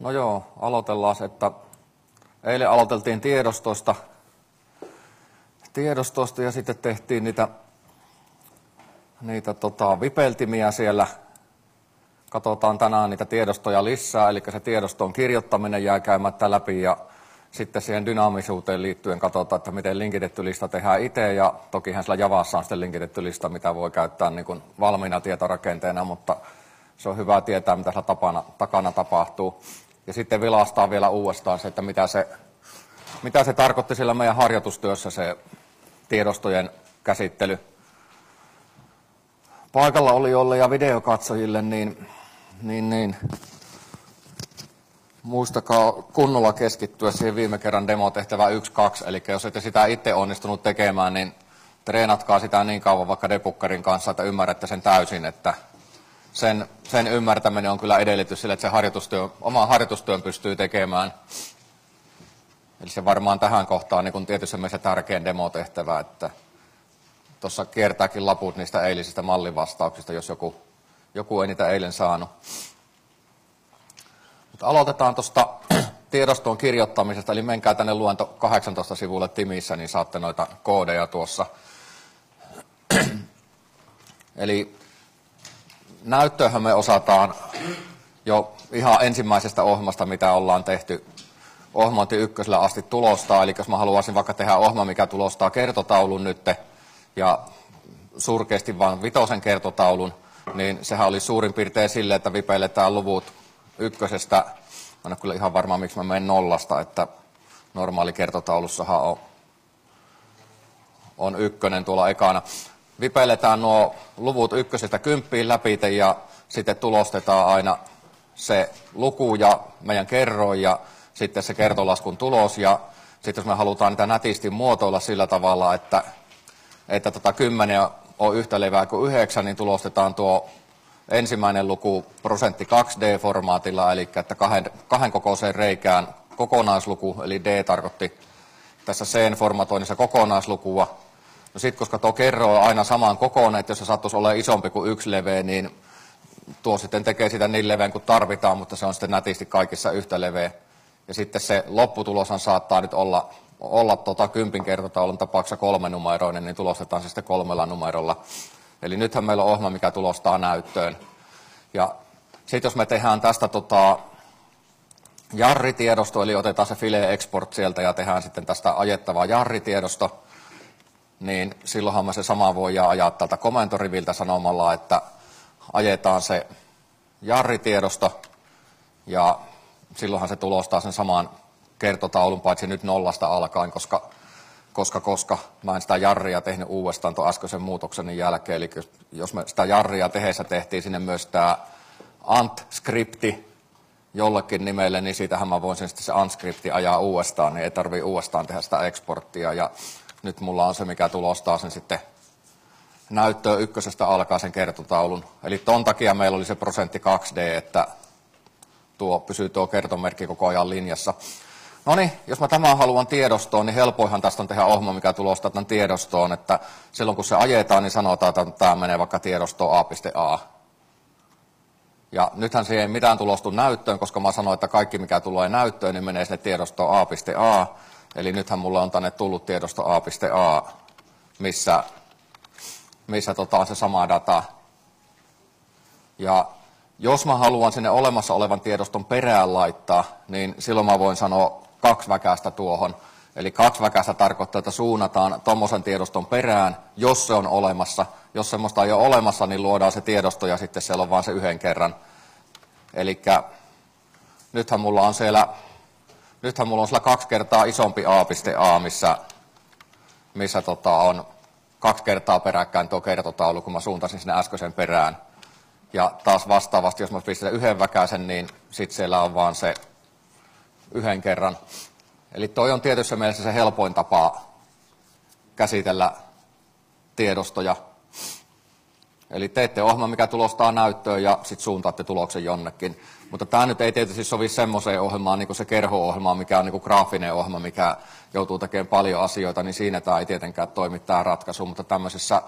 No joo, aloitellaan, että eilen aloiteltiin tiedostosta ja sitten tehtiin niitä vipeltimiä siellä. Katsotaan tänään niitä tiedostoja lisää, eli se tiedoston kirjoittaminen jää käymättä läpi ja sitten siihen dynaamisuuteen liittyen katsotaan, että miten linkitetty lista tehdään itse ja tokihan sillä Javassa on sitten linkitetty lista, mitä voi käyttää niin kuin valmiina tietorakenteena, mutta se on hyvä tietää, mitä sillä takana tapahtuu. Ja sitten vilastaa vielä uudestaan se, että mitä se tarkoitti sillä meidän harjoitustyössä se tiedostojen käsittely. Paikalla olijoille ja videokatsojille, niin muistakaa kunnolla keskittyä siihen viime kerran demotehtävään 1.2, eli jos ette sitä itse onnistunut tekemään, niin treenatkaa sitä niin kauan vaikka debuggerin kanssa, että ymmärrätte sen täysin, että sen ymmärtäminen on kyllä edellytys sille, että se oman harjoitustyön pystyy tekemään. Eli se varmaan tähän kohtaan niin tietysti se tärkein demotehtävä, että tuossa kiertääkin laput niistä eilisistä mallivastauksista, jos joku ei niitä eilen saanut. Mutta aloitetaan tuosta tiedoston kirjoittamisesta, eli menkää tänne luento 18 sivulle Timissä, niin saatte noita koodeja tuossa. Eli näyttöähän me osataan jo ihan ensimmäisestä ohjelmasta, mitä ollaan tehty ohjelmointi ykkösellä asti tulostaa. Eli jos mä haluaisin vaikka tehdä ohjelma, mikä tulostaa kertotaulun nyt ja surkeasti vain 5 kertotaulun, niin sehän oli suurin piirtein sille, että vipeiletään luvut ykkösestä. Mä en ole kyllä ihan varma, miksi mä menen 0, että normaali kertotaulussahan on 1 tuolla ekana. Vipeiletään nuo luvut 1–10 läpi ja sitten tulostetaan aina se luku ja meidän kerroin ja sitten se kertolaskun tulos. Ja sitten jos me halutaan niitä nätisti muotoilla sillä tavalla, että 10 on yhtä leveä kuin 9, niin tulostetaan tuo ensimmäinen luku prosentti 2D-formaatilla, eli että kahden kokoiseen reikään kokonaisluku, eli D tarkoitti tässä C-formatoinnissa kokonaislukua. No sitten, koska tuo kerro on aina saman kokoinen, että jos se sattuisi olemaan isompi kuin 1 leveä, niin tuo sitten tekee sitä niin leveän kuin tarvitaan, mutta se on sitten nätisti kaikissa yhtä leveä. Ja sitten se lopputuloshan saattaa nyt olla 10 kertotaulun tapauksessa 3-numeroinen, niin tulostetaan se sitten 3 numerolla. Eli nythän meillä on ohjelma, mikä tulostaa näyttöön. Ja sitten jos me tehdään tästä jarritiedosto, eli otetaan se file export sieltä ja tehdään sitten tästä ajettava jarritiedosto, niin silloinhan me se sama voidaan ajaa tältä komentoriviltä sanomalla, että ajetaan se jarritiedosto ja silloinhan se tulostaa sen saman kertotaulun, paitsi nyt 0 alkaen, koska mä en sitä jarria tehnyt uudestaan tuon äskeisen muutoksen jälkeen. Eli jos me sitä jarria tehdessä tehtiin sinne myös tämä ant-skripti jollekin nimelle, niin siitähän mä voin sitten se ant-skripti ajaa uudestaan, niin ei tarvitse uudestaan tehdä sitä exporttia. Ja nyt mulla on se, mikä tulostaa sen sitten näyttöön 1 alkaa sen kertotaulun. Eli ton takia meillä oli se prosentti 2D, että pysyy tuo kertomerkki koko ajan linjassa. No niin, jos mä tämän haluan tiedostoon, niin helpoinhan tästä on tehdä ohjelma, mikä tulostaa tämän tiedostoon, että silloin kun se ajetaan, niin sanotaan, että tämä menee vaikka tiedostoon a.a. Ja nythän siihen ei mitään tulostu näyttöön, koska mä sanoin, että kaikki mikä tulee näyttöön, niin menee sinne tiedostoon a.a. Eli nythän mulle on tänne tullut tiedosto a.a, missä on se sama data. Ja jos mä haluan sinne olemassa olevan tiedoston perään laittaa, niin silloin mä voin sanoa 2 väkästä tuohon. Eli 2 väkästä tarkoittaa, että suunnataan tuommoisen tiedoston perään, jos se on olemassa. Jos semmoista ei ole olemassa, niin luodaan se tiedosto ja sitten siellä on vain se 1 kerran. Eli nythän mulla on siellä 2 kertaa isompi a.a, missä on 2 kertaa peräkkäin tuo kertotaulu, kun mä suuntasin sinne äskeisen perään. Ja taas vastaavasti, jos mä pistän 1 väkäisen, niin sitten siellä on vaan se 1 kerran. Eli toi on tietyssä mielessä se helpoin tapa käsitellä tiedostoja. Eli teette ohjelman, mikä tulostaa näyttöön ja sitten suuntaatte tuloksen jonnekin. Mutta tämä nyt ei tietysti sovi semmoiseen ohjelmaan, niin kuin se kerho-ohjelma, mikä on niin kuin graafinen ohjelma, mikä joutuu tekemään paljon asioita, niin siinä tämä ei tietenkään toimi tämä ratkaisu. Mutta tämmöisissä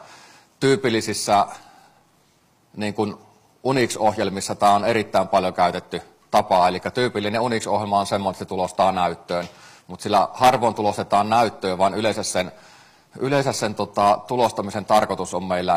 tyypillisissä niin kuin Unix-ohjelmissa tämä on erittäin paljon käytetty tapa. Eli tyypillinen Unix-ohjelma on semmoinen, että se tulostaa näyttöön, mutta sillä harvoin tulostetaan näyttöön, vaan yleensä sen tulostamisen tarkoitus on meillä,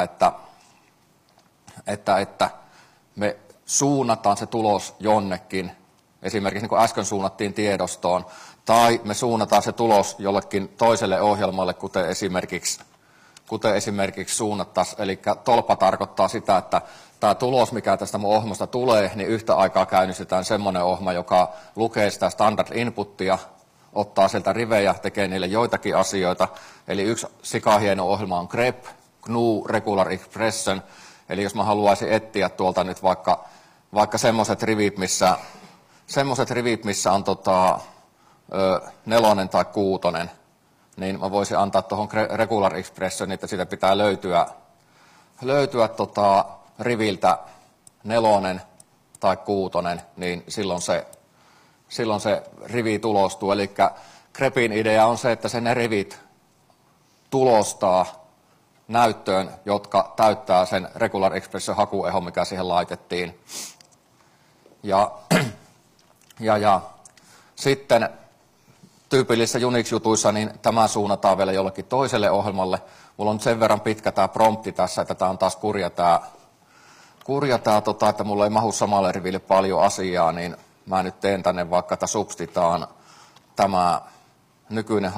että me suunnataan se tulos jonnekin, esimerkiksi niin kuin äsken suunnattiin tiedostoon, tai me suunnataan se tulos jollekin toiselle ohjelmalle, kuten esimerkiksi suunnattaisiin. Eli tolpa tarkoittaa sitä, että tämä tulos, mikä tästä mun ohjelmasta tulee, niin yhtä aikaa käynnistetään semmoinen ohjelma, joka lukee sitä standard inputtia, ottaa sieltä rivejä, tekee niille joitakin asioita. Eli yksi sikahieno ohjelma on grep, GNU Regular Expression. Eli jos mä haluaisin etsiä tuolta nyt vaikka semmoiset rivit, missä on 4 tai 6, niin mä voisin antaa tuohon Regular Expression, että siitä pitää löytyä riviltä 4 tai 6, niin silloin se rivi tulostuu. Eli grepin idea on se, että ne rivit tulostaa näyttöön, jotka täyttää sen Regular Expression hakuehon, mikä siihen laitettiin. Ja sitten tyypillisissä Unix-jutuissa niin tämä suunnataan vielä jollekin toiselle ohjelmalle. Mulla on sen verran pitkä tämä prompti tässä, että tämä on taas kurja, että mulla ei mahu samalle riville paljon asiaa, niin mä nyt teen tänne vaikka, että substitaan tämä nykyinen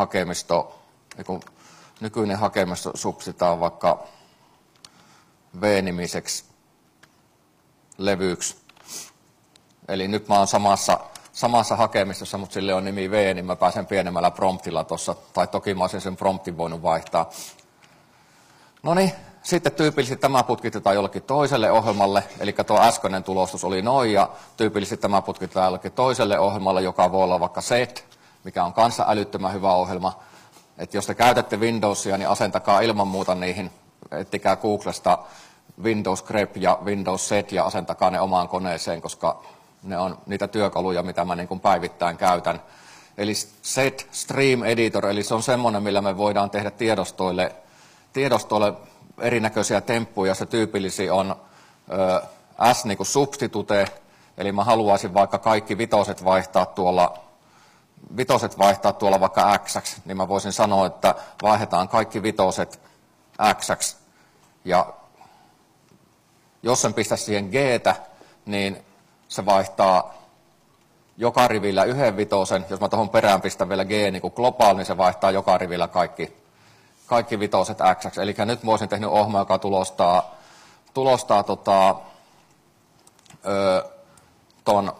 hakemisto substitaan vaikka V-nimiseksi levyksi. Eli nyt mä oon samassa hakemistossa, mutta sille on nimi V, niin mä pääsen pienemmällä promptilla tuossa, tai toki mä olisin sen promptin voinut vaihtaa. No niin, sitten tyypillisesti tämä putkitetaan jollekin toiselle ohjelmalle, eli tuo äskeinen tulostus oli noin, ja tyypillisesti tämä putkitetaan jollekin toiselle ohjelmalle, joka voi olla vaikka set, mikä on kanssa älyttömän hyvä ohjelma. Että jos te käytätte Windowsia, niin asentakaa ilman muuta niihin, ettikää Googlesta Windows grep ja Windows set ja asentakaa ne omaan koneeseen, koska ne on niitä työkaluja, mitä mä niin kuin päivittäin käytän. Eli set stream editor, eli se on semmoinen, millä me voidaan tehdä tiedostoille erinäköisiä temppuja. Se tyypillisi on S niin kuin substitute, eli mä haluaisin vaikka kaikki vitoset vaihtaa tuolla vaikka X, niin mä voisin sanoa, että vaihdetaan kaikki vitoset X, ja jos sen pistä siihen G-tä, niin se vaihtaa joka rivillä 1 vitosen. Jos mä tuohon perään pistän vielä G niin kuin global, niin se vaihtaa joka rivillä kaikki vitoset X. Eli nyt mä olisin tehnyt ohjelma, joka tulostaa ton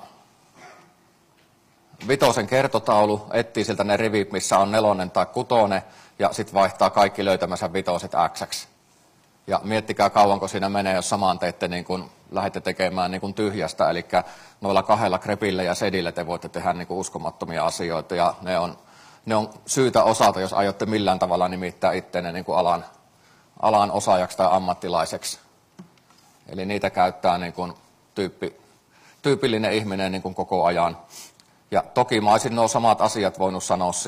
vitosen kertotaulu, etsii siltä ne rivit, missä on 4 tai 6, ja sitten vaihtaa kaikki löytämänsä vitoset X. Ja miettikää kauanko siinä menee, jos samaan teette niin kun lähdette tekemään niin kun tyhjästä, eli noilla 2 grepillä ja sedillä te voitte tehdä niin kun uskomattomia asioita, ja ne on syytä osata, jos aiotte millään tavalla nimittää itseänne niin kun alan osaajaksi tai ammattilaiseksi. Eli niitä käyttää niin kun tyypillinen ihminen niin kun koko ajan. Ja toki mä olisin nuo samat asiat voinut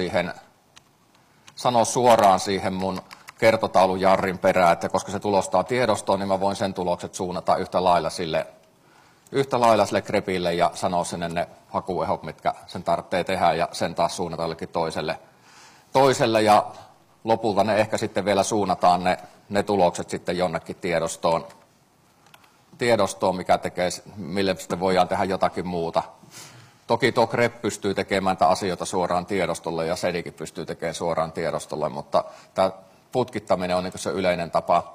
sanoa suoraan siihen mun kertotaulun jarrin perään, että koska se tulostaa tiedostoon, niin mä voin sen tulokset suunnata yhtä lailla sille grepille ja sanoa sinne ne hakuehot, mitkä sen tarvitsee tehdä, ja sen taas suunnata jollekin toiselle, ja lopulta ne ehkä sitten vielä suunnataan ne tulokset sitten jonnekin tiedostoon, mikä tekee, mille sitten voidaan tehdä jotakin muuta. Toki tuo grep pystyy tekemään asioita suoraan tiedostolle, ja sedikin pystyy tekemään suoraan tiedostolle, mutta tämä putkittaminen on niin se yleinen tapa.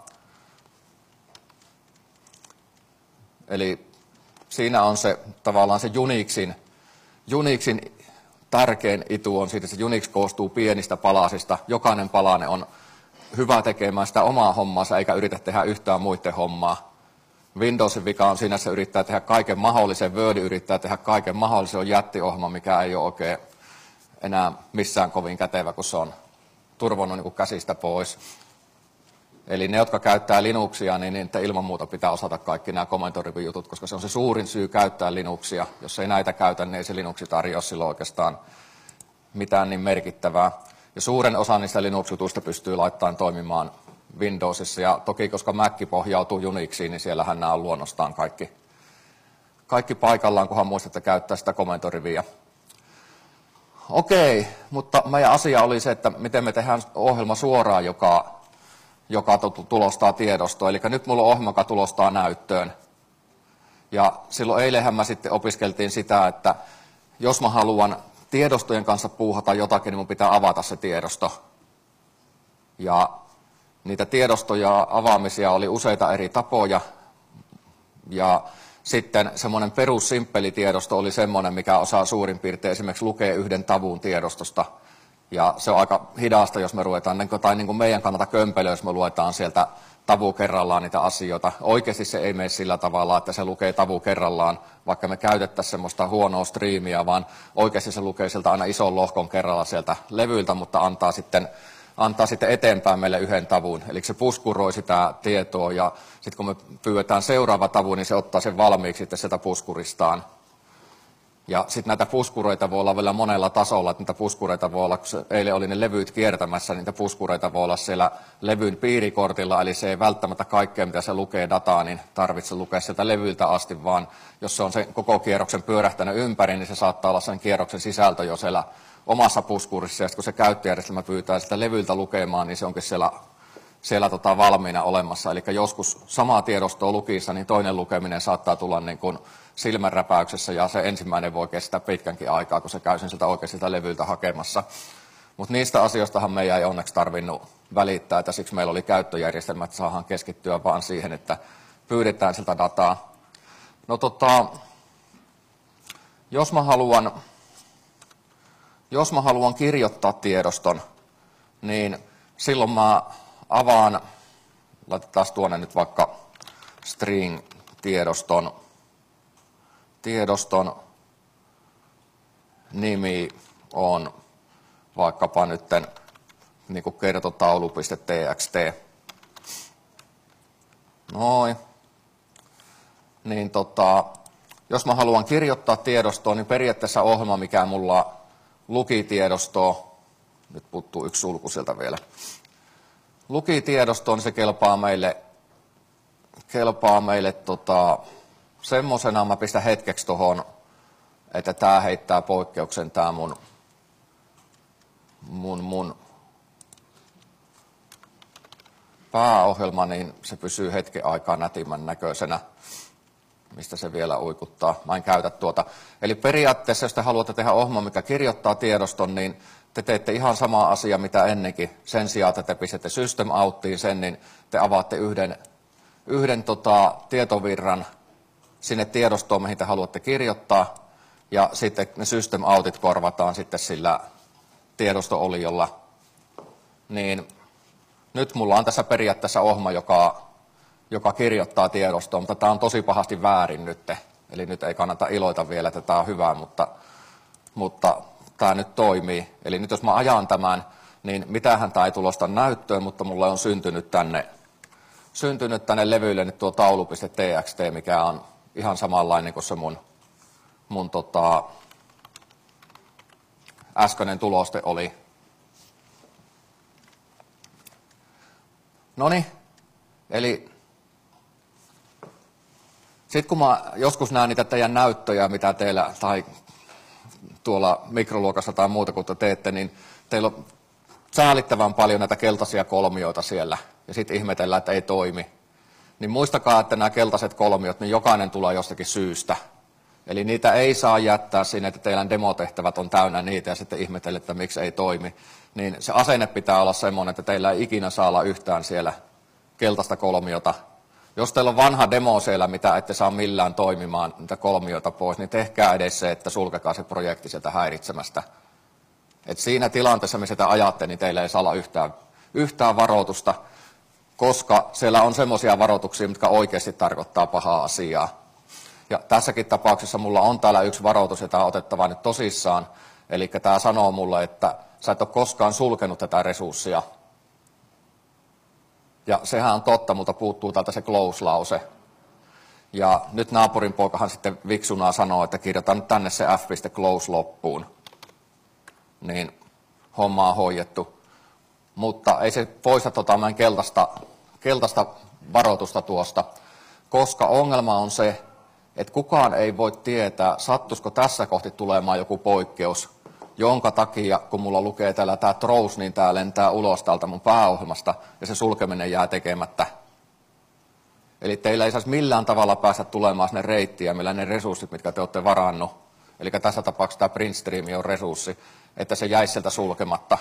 Eli siinä on se tavallaan se Unixin tärkein itu on siitä, että se Unix koostuu pienistä palasista. Jokainen palanen on hyvä tekemään sitä omaa hommaansa, eikä yritä tehdä yhtään muiden hommaa. Windowsin vika on siinä, että se yrittää tehdä kaiken mahdollisen, Word yrittää tehdä kaiken mahdollisen, on jättiohjelma, mikä ei ole oikein enää missään kovin kätevä, kun se on turvonnut niin käsistä pois. Eli ne, jotka käyttää Linuxia, niin niitä ilman muuta pitää osata kaikki nämä komentorivijutut, koska se on se suurin syy käyttää Linuxia. Jos ei näitä käytä, niin ei se Linuxi tarjoa silloin oikeastaan mitään niin merkittävää. Ja suuren osa niistä Linux-jutuista pystyy laittamaan toimimaan Windowsissa. Ja toki, koska Mac pohjautuu Unixiin, niin siellähän nämä on luonnostaan Kaikki paikallaan, kunhan muistatte käyttää sitä komentoriviä. Okei, mutta meidän asia oli se, että miten me tehdään ohjelma suoraan, joka tulostaa tiedostoa. Eli nyt mulla on ohjelma, joka tulostaa näyttöön. Ja silloin eilenhän mä sitten opiskeltiin sitä, että jos mä haluan tiedostojen kanssa puuhata jotakin, niin mun pitää avata se tiedosto. Ja niitä tiedostoja avaamisia oli useita eri tapoja. Ja sitten semmoinen perussimppeli tiedosto oli semmoinen, mikä osaa suurin piirtein esimerkiksi lukea yhden tavun tiedostosta. Ja se on aika hidasta, jos me ruvetaan, tai niin kuin meidän kannalta kömpelö, jos me luetaan sieltä tavu kerrallaan niitä asioita. Oikeasti se ei mene sillä tavalla, että se lukee tavu kerrallaan, vaikka me käytettäisiin semmoista huonoa striimiä, vaan oikeasti se lukee sieltä aina ison lohkon kerralla sieltä levyiltä, mutta antaa sitten eteenpäin meille yhden tavun. Eli se puskuroi sitä tietoa ja sitten kun me pyydetään seuraava tavu, niin se ottaa sen valmiiksi sitten sieltä puskuristaan. Ja sitten näitä puskureita voi olla vielä monella tasolla, että niitä puskureita voi olla, kun eilen oli ne levyt kiertämässä, niitä puskureita voi olla siellä levyn piirikortilla, eli se ei välttämättä kaikkea, mitä se lukee dataa, niin tarvitse lukea sieltä levyiltä asti, vaan jos se on sen koko kierroksen pyörähtänyt ympäri, niin se saattaa olla sen kierroksen sisältö jo siellä omassa puskurissa, ja sitten kun se käyttöjärjestelmä pyytää sitä levyiltä lukemaan, niin se onkin siellä valmiina olemassa. Eli joskus samaa tiedostoa lukissa, niin toinen lukeminen saattaa tulla niin kuin silmänräpäyksessä, ja se ensimmäinen voi kestää pitkänkin aikaa, kun se käy sen sieltä oikein siltä levyltä hakemassa. Mutta niistä asioistahan meidän ei onneksi tarvinnut välittää, että siksi meillä oli käyttöjärjestelmä, että saadaan keskittyä vaan siihen, että pyydetään siltä dataa. No jos mä haluan kirjoittaa tiedoston, niin silloin mä avaan, laitetaan tuonne nyt vaikka string-tiedoston nimi on vaikkapa nyt niin kuin kertotaulu.txt. Noin. Niin jos mä haluan kirjoittaa tiedostoa, niin periaatteessa ohjelma, mikä mulla luki tiedostoa, nyt puuttuu yksi sulku sieltä vielä, luki tiedostoon, niin se kelpaa meille semmosena, mä pistän hetkeksi tuohon, että tää heittää poikkeuksen, tää mun pääohjelma, niin se pysyy hetken aikaa nätimmän näköisenä, mistä se vielä uikuttaa. Mä en käytä tuota. Eli periaatteessa, jos te haluatte tehdä ohjelma, mikä kirjoittaa tiedoston, niin te teette ihan sama asia, mitä ennenkin. Sen sijaan, että te pistätte system outtiin sen, niin te avaatte yhden tietovirran sinne tiedostoon, mihin te haluatte kirjoittaa, ja sitten ne system outit korvataan sitten sillä tiedosto-oliolla. Niin nyt mulla on tässä periaatteessa ohjelma, joka kirjoittaa tiedostoon, mutta tämä on tosi pahasti väärin nyt. Eli nyt ei kannata iloita vielä, että tämä on hyvä, mutta tämä nyt toimii. Eli nyt jos mä ajan tämän, niin mitähän tämä ei tulosta näyttöön, mutta mulle on syntynyt tänne levyille nyt tuo taulu.txt, mikä on ihan samanlainen kuin se mun äskeinen tuloste oli. Noniin, eli sitten kun mä joskus näen niitä teidän näyttöjä, mitä teillä tai tuolla mikroluokassa tai muuta kun te teette, niin teillä on säälittävän paljon näitä keltaisia kolmioita siellä, ja sitten ihmetellään, että ei toimi. Niin muistakaa, että nämä keltaiset kolmiot, niin jokainen tulee jostakin syystä. Eli niitä ei saa jättää sinne, että teidän demotehtävät on täynnä niitä, ja sitten ihmetellä, että miksi ei toimi. Niin se asenne pitää olla semmoinen, että teillä ei ikinä saa olla yhtään siellä keltaista kolmiota. Jos teillä on vanha demo siellä, mitä ette saa millään toimimaan niitä kolmioita pois, niin tehkää edes se, että sulkekaa se projekti sieltä häiritsemästä. Et siinä tilanteessa, missä te ajatte, niin teillä ei saa olla yhtään varoitusta, koska siellä on semmoisia varoituksia, mitkä oikeasti tarkoittaa pahaa asiaa. Ja tässäkin tapauksessa mulla on täällä yksi varoitus, jota on otettava nyt tosissaan. Eli tämä sanoo mulle, että sä et ole koskaan sulkenut tätä resurssia. Ja sehän on totta, mutta puuttuu täältä se close-lause. Ja nyt naapurin poikahan sitten viksuna sanoo, että kirjoitan nyt tänne se f.close loppuun. Niin homma on hoidettu. Mutta ei se poista meidän keltaista varoitusta tuosta, koska ongelma on se, että kukaan ei voi tietää, sattuisiko tässä kohti tulemaan joku poikkeus, jonka takia, kun mulla lukee täällä tämä throws, niin tämä lentää ulos täältä mun pääohjelmasta ja se sulkeminen jää tekemättä. Eli teillä ei saisi millään tavalla päästä tulemaan sinne reittiä, millä ne resurssit, mitkä te olette varannut. Eli tässä tapauksessa tämä print stream on resurssi, että se jäisi sieltä sulkematta.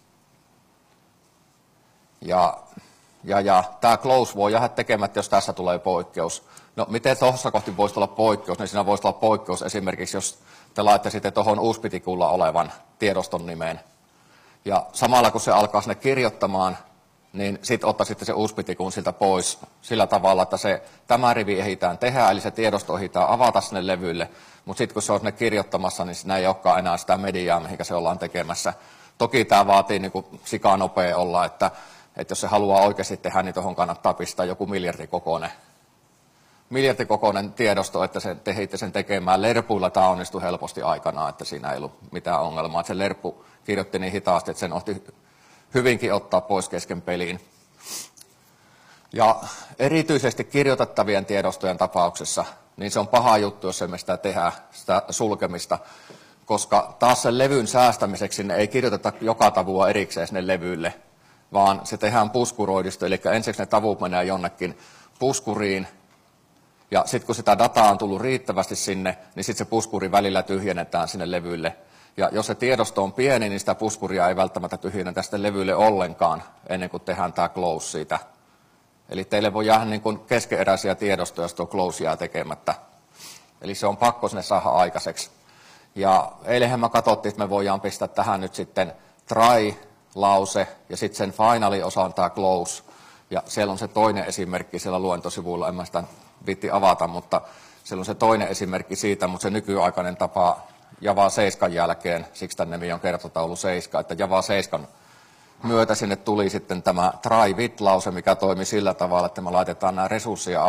Ja tämä close voi jäädä tekemättä, jos tässä tulee poikkeus. No miten tuossa kohti voisi olla poikkeus? Niin siinä voisi olla poikkeus esimerkiksi, jos te laittaisitte tuohon uuspitikulla olevan tiedoston nimeen. Ja samalla kun se alkaa sinne kirjoittamaan, niin sitten ottaisitte se uuspitikun siltä pois sillä tavalla, että tämä rivi ehditään tehdä, eli se tiedosto ehditään avata sinne levylle. Mutta sitten kun se on sinne kirjoittamassa, niin siinä ei olekaan enää sitä mediaa, mihinkä se ollaan tekemässä. Toki tämä vaatii niin kuin sikanopea olla, että jos se haluaa oikeasti tehdä, niin tuohon kannattaa pistää joku miljardikokoinen tiedosto, että se tehitte sen tekemään. Lerpuilla tämä onnistui helposti aikanaan, että siinä ei ollut mitään ongelmaa. Että se lerppu kirjoitti niin hitaasti, että sen otti hyvinkin ottaa pois kesken peliin. Ja erityisesti kirjoitettavien tiedostojen tapauksessa, niin se on paha juttu, jos emme sitä tehdä, sitä sulkemista, koska taas sen levyn säästämiseksi sinne ei kirjoiteta joka tavua erikseen sinne levylle, vaan se tehdään puskuroidusta, eli ensiksi ne tavut menee jonnekin puskuriin, ja sitten kun sitä dataa on tullut riittävästi sinne, niin sitten se puskuri välillä tyhjennetään sinne levylle. Ja jos se tiedosto on pieni, niin sitä puskuria ei välttämättä tyhjennetä sitten levylle ollenkaan, ennen kuin tehdään tämä close siitä. Eli teille voi jäädä niin kuin keskeneräisiä tiedostoja, jos tuo close jää tekemättä. Eli se on pakko sinne saada aikaiseksi. Ja eilenhän me katsottiin, että me voidaan pistää tähän nyt sitten try-lause, ja sitten sen finali-osa on tämä close. Ja siellä on se toinen esimerkki siellä luentosivuilla, en mä sitä viitti avata, mutta siellä on se toinen esimerkki siitä, mutta se nykyaikainen tapa Java 7 jälkeen, siksi tämän nimi on kertotaulu 7, että Java 7 myötä sinne tuli sitten tämä try with-lause, mikä toimi sillä tavalla, että me laitetaan nämä resurssien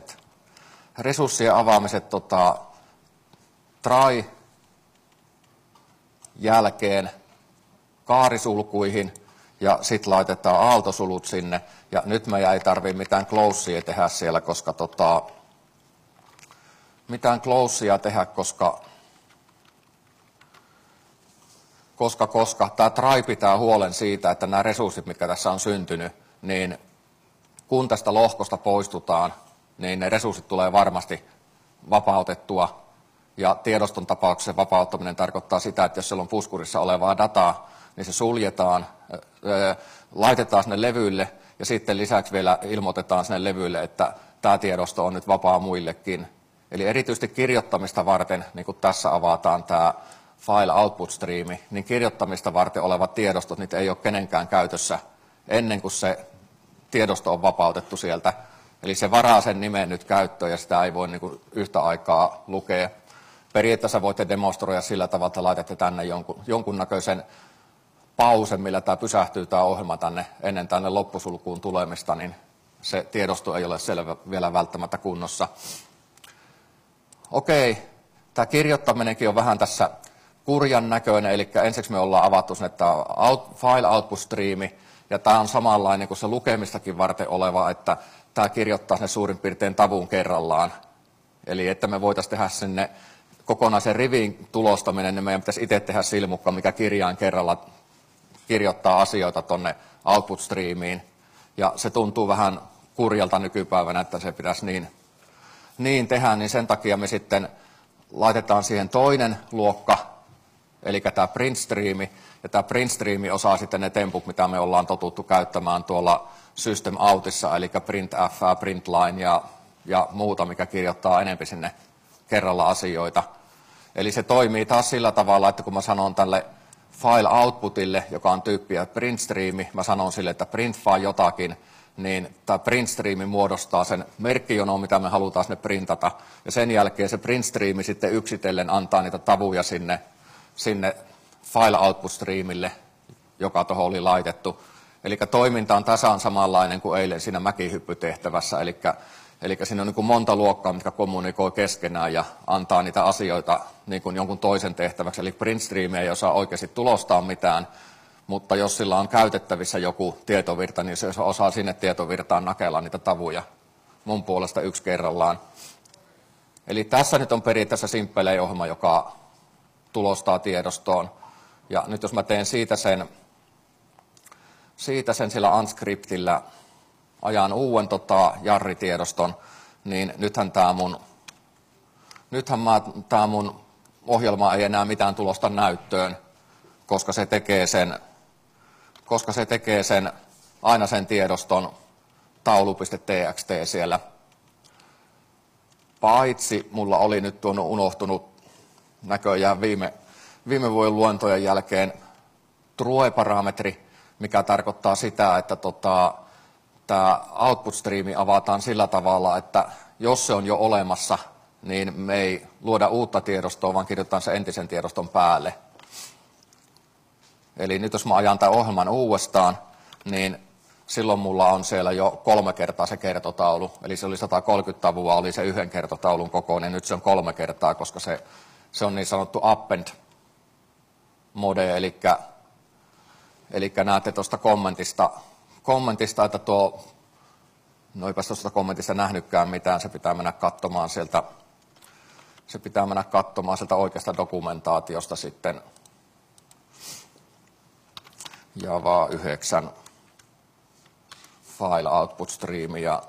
avaamiset try jälkeen kaarisulkuihin ja sitten laitetaan aaltosulut sinne. Ja nyt me ei tarvitse mitään closea tehdä siellä, koska koska tämä try pitää huolen siitä, että nämä resurssit, mitkä tässä on syntynyt, niin kun tästä lohkosta poistutaan, niin ne resurssit tulee varmasti vapautettua. Ja tiedoston tapauksessa vapauttaminen tarkoittaa sitä, että jos siellä on puskurissa olevaa dataa, niin se suljetaan, laitetaan sinne levylle ja sitten lisäksi vielä ilmoitetaan sinne levylle, että tämä tiedosto on nyt vapaa muillekin. Eli erityisesti kirjoittamista varten, niin kuin tässä avataan tämä file output streami, niin kirjoittamista varten olevat tiedostot, niitä ei ole kenenkään käytössä ennen kuin se tiedosto on vapautettu sieltä. Eli se varaa sen nimen nyt käyttöön ja sitä ei voi niin kuin yhtä aikaa lukea. Periaatteessa voitte demonstroida sillä tavalla, että laitatte tänne jonkunnäköisen pausen, millä tämä pysähtyy tämä ohjelma ennen tänne loppusulkuun tulemista, niin se tiedosto ei ole vielä välttämättä kunnossa. Okei, tämä kirjoittaminenkin on vähän tässä kurjan näköinen, eli ensiksi me ollaan avattu sinne tämä file output streami, ja tämä on samanlainen kuin se lukemistakin varten oleva, että tämä kirjoittaa sinne suurin piirtein tavun kerrallaan. Eli että me voitaisiin tehdä sinne kokonaisen rivin tulostaminen, niin meidän pitäisi itse tehdä silmukka, mikä kirjain kerralla kirjoittaa asioita tuonne output streamiin. Ja se tuntuu vähän kurjalta nykypäivänä, että se pitäisi niin tehdä, niin sen takia me sitten laitetaan siihen toinen luokka, eli tämä print streami, ja tämä print streami osaa sitten ne temput, mitä me ollaan totuttu käyttämään tuolla system outissa, eli printf, printline ja muuta, mikä kirjoittaa enemmän sinne kerralla asioita. Eli se toimii taas sillä tavalla, että kun mä sanon tälle file outputille, joka on tyyppiä print streami, mä sanon sille, että printfaa jotakin, niin tämä print streami muodostaa sen merkkijonon, mitä me halutaan sinne printata. Ja sen jälkeen se print streami sitten yksitellen antaa niitä tavuja sinne file output streamille, joka tuohon oli laitettu. Eli toiminta on tasan samanlainen kuin eilen siinä mäkihyppytehtävässä, eli siinä on niin kuin monta luokkaa, mitkä kommunikoi keskenään ja antaa niitä asioita niin kuin jonkun toisen tehtäväksi. Eli print stream ei osaa oikeasti tulostaa mitään, mutta jos sillä on käytettävissä joku tietovirta, niin se osaa sinne tietovirtaan nakella niitä tavuja mun puolesta yksi kerrallaan. Eli tässä nyt on periaatteessa simppelein ohjelma, joka tulostaa tiedostoon. Ja nyt jos mä teen siitä sen sillä unscriptillä, ajan uuden jarritiedoston, niin nythän tämä mun ohjelma ei enää mitään tulosta näyttöön, koska se tekee aina sen tiedoston taulu.txt siellä. Paitsi mulla oli nyt unohtunut näköjään viime vuoden luentojen jälkeen true-parametri, mikä tarkoittaa sitä, että tämä output-striimi avataan sillä tavalla, että jos se on jo olemassa, niin me ei luoda uutta tiedostoa, vaan kirjoitetaan se entisen tiedoston päälle. Eli nyt jos mä ajan tämän ohjelman uudestaan, niin silloin mulla on siellä jo 3 kertaa se kertotaulu. Eli se oli 130 tavua, oli se yhden kertotaulun kokoinen, nyt se on 3 kertaa, koska se on niin sanottu append mode, eli näette tuosta kommentista, että no eipäs tuosta kommentista nähnytkään mitään, se pitää mennä katsomaan sieltä oikeasta dokumentaatiosta sitten Java 9 file output stream ja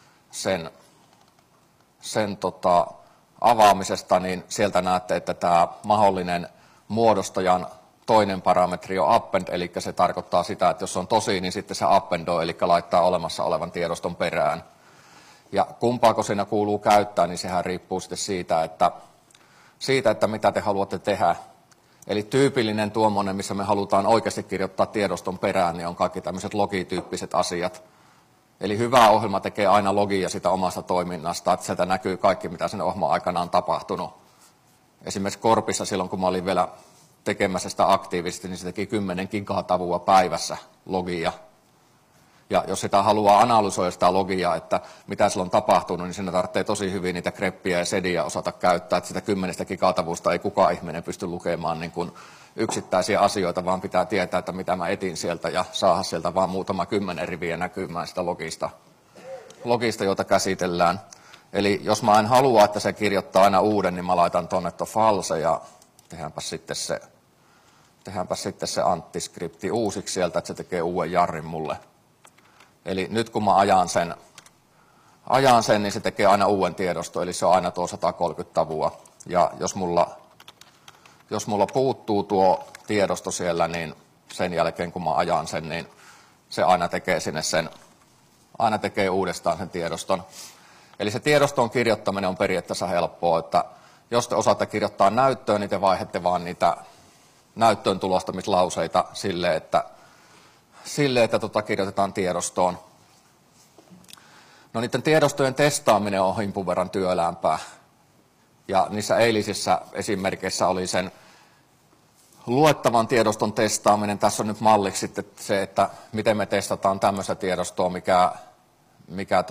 sen avaamisesta, niin sieltä näette, että tämä mahdollinen muodostajan toinen parametri on append, eli se tarkoittaa sitä, että jos se on tosi, niin sitten se appendoi, eli laittaa olemassa olevan tiedoston perään. Ja kumpaako siinä kuuluu käyttää, niin sehän riippuu sitten siitä, että mitä te haluatte tehdä. Eli tyypillinen tuommoinen, missä me halutaan oikeasti kirjoittaa tiedoston perään, niin on kaikki tämmöiset logityyppiset asiat. Eli hyvä ohjelma tekee aina logia sitä omasta toiminnasta, että sieltä näkyy kaikki, mitä sen ohjelman aikana on tapahtunut. Esimerkiksi Korpissa silloin, kun mä olin vielä tekemässä sitä aktiivisesti, niin se teki 10 gigatavua päivässä logia. Ja jos sitä haluaa analysoida sitä logia, että mitä sillä on tapahtunut, niin siinä tarvitsee tosi hyvin niitä greppiä ja sediä osata käyttää. Että sitä 10 gigatavusta ei kukaan ihminen pysty lukemaan niin kuin yksittäisiä asioita, vaan pitää tietää, että mitä mä etin sieltä ja saada sieltä vaan muutama 10 riviä näkymään sitä logista, jota käsitellään. Eli jos mä en halua, että se kirjoittaa aina uuden, niin mä laitan tuonne false ja tehdäänpäs sitten se antiskripti uusiksi sieltä, että se tekee uuden jarrin mulle. Eli nyt kun mä ajan sen, niin se tekee aina uuden tiedoston, eli se on aina tuo 130 tavua. Ja jos mulla puuttuu tuo tiedosto siellä, niin sen jälkeen kun mä ajan sen, niin se aina tekee uudestaan sen tiedoston. Eli se tiedoston kirjoittaminen on periaatteessa helppoa, että jos te osaatte kirjoittaa näyttöön, niin te vaihdatte vaan niitä näyttöön tulostamislauseita sille, että kirjoitetaan tiedostoon. No niiden tiedostojen testaaminen on himpun verran työlämpää. Ja niissä eilisissä esimerkkeissä oli sen luettavan tiedoston testaaminen. Tässä on nyt malliksi sitten se, että miten me testataan tämmöistä tiedostoa, mikä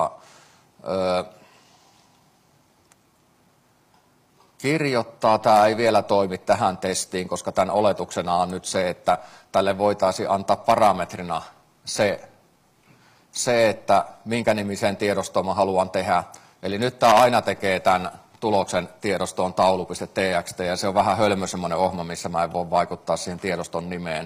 kirjoittaa. Tämä ei vielä toimi tähän testiin, koska tämän oletuksena on nyt se, että tälle voitaisiin antaa parametrina se, että minkä nimisen tiedostoon mä haluan tehdä. Eli nyt tämä aina tekee tämän tuloksen tiedostoon taulu.txt, ja se on vähän hölmö semmoinen ohjelma, missä mä en voi vaikuttaa siihen tiedoston nimeen.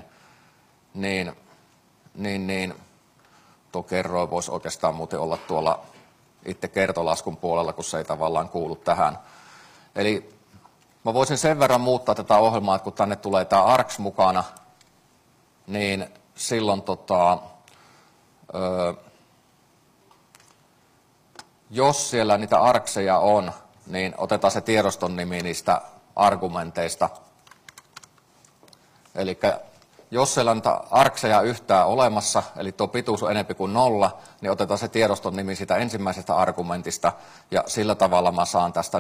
Niin tuo kerroin voisi oikeastaan muuten olla tuolla itse kertolaskun puolella, kun se ei tavallaan kuulu tähän. Eli mä voisin sen verran muuttaa tätä ohjelmaa, että kun tänne tulee tämä ARCS mukana, niin silloin jos siellä niitä ARCSeja on, niin otetaan se tiedoston nimi niistä argumenteista. Eli jos siellä on niitä ARCSeja yhtään olemassa, eli tuo pituus on enemmän kuin 0, niin otetaan se tiedoston nimi siitä ensimmäisestä argumentista, ja sillä tavalla mä saan tästä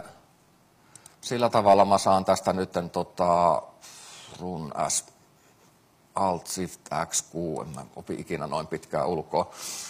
nytten run as alt shift x q, en mä opi ikinä noin pitkään ulkoa.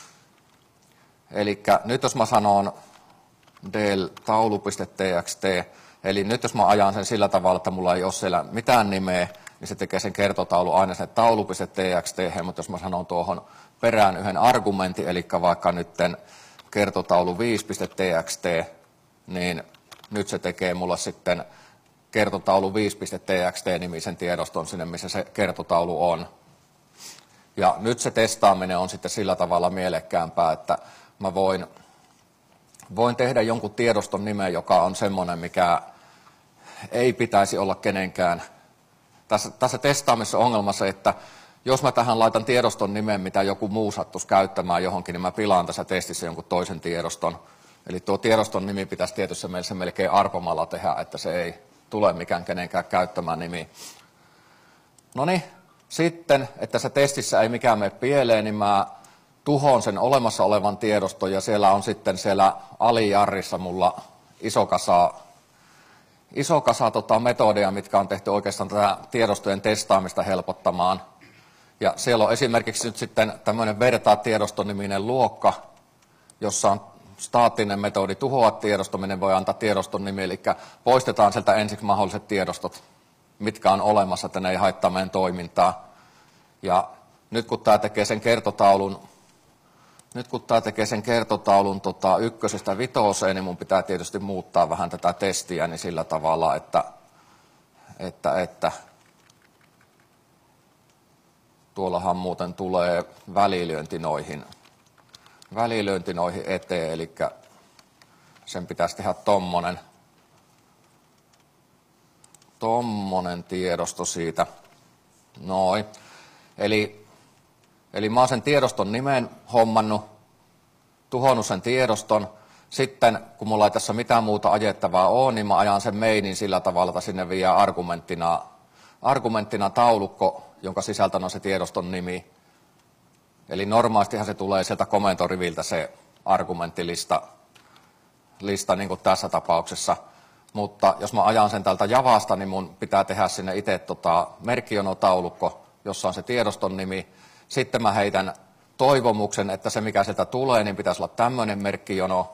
Eli nyt jos mä sanon del taulu.txt, eli nyt jos mä ajan sen sillä tavalla, että mulla ei ole siellä mitään nimeä, niin se tekee sen kertotaulu aina sen taulu.txt, mutta jos mä sanon tuohon perään yhden argumentin, eli vaikka nytten kertotaulu 5.txt, niin nyt se tekee mulle sitten kertotaulu 5.txt-nimisen tiedoston sinne, missä se kertotaulu on. Ja nyt se testaaminen on sitten sillä tavalla mielekkäämpää, että mä voin tehdä jonkun tiedoston nimen, joka on semmoinen, mikä ei pitäisi olla kenenkään. Tässä testaamisessa ongelma se, että jos mä tähän laitan tiedoston nimen, mitä joku muu sattuisi käyttämään johonkin, niin mä pilaan tässä testissä jonkun toisen tiedoston. Eli tuo tiedoston nimi pitäisi tietyssä mielessä melkein arpomalla tehdä, että se ei tule mikään kenenkään käyttämään nimi. No niin, sitten, että se testissä ei mikään mene pieleen, niin mä tuhoon sen olemassa olevan tiedoston ja siellä on sitten siellä alijarrissa mulla iso kasa metodeja, mitkä on tehty oikeastaan tätä tiedostojen testaamista helpottamaan. Ja siellä on esimerkiksi nyt sitten tämmöinen vertaa tiedoston niminen luokka, jossa on staattinen metodi tuhoa tiedostominen, voi antaa tiedoston nimi, eli poistetaan sieltä ensiksi mahdolliset tiedostot, mitkä on olemassa, että ne ei haittaa meidän toimintaa. Ja nyt kun tämä tekee sen kertotaulun, ykkösestä vitoseen, niin mun pitää tietysti muuttaa vähän tätä testiä niin sillä tavalla, että tuollahan muuten tulee välilyönti noihin eteen, eli sen pitäisi tehdä tommonen tiedosto siitä. Noin. Eli mä oon sen tiedoston nimen hommannut, tuhonnut sen tiedoston. Sitten kun mulla ei tässä mitään muuta ajettavaa ole, niin mä ajan sen mainin sillä tavalla, että sinne viedään argumenttina taulukko, jonka sisältö on se tiedoston nimi. Eli normaalistihan se tulee sieltä komentoriviltä se argumenttilista niin kuin tässä tapauksessa. Mutta jos mä ajan sen tältä Javasta, niin mun pitää tehdä sinne itse merkkijonotaulukko, jossa on se tiedoston nimi. Sitten mä heitän toivomuksen, että se mikä sieltä tulee, niin pitäisi olla tämmöinen merkkijono.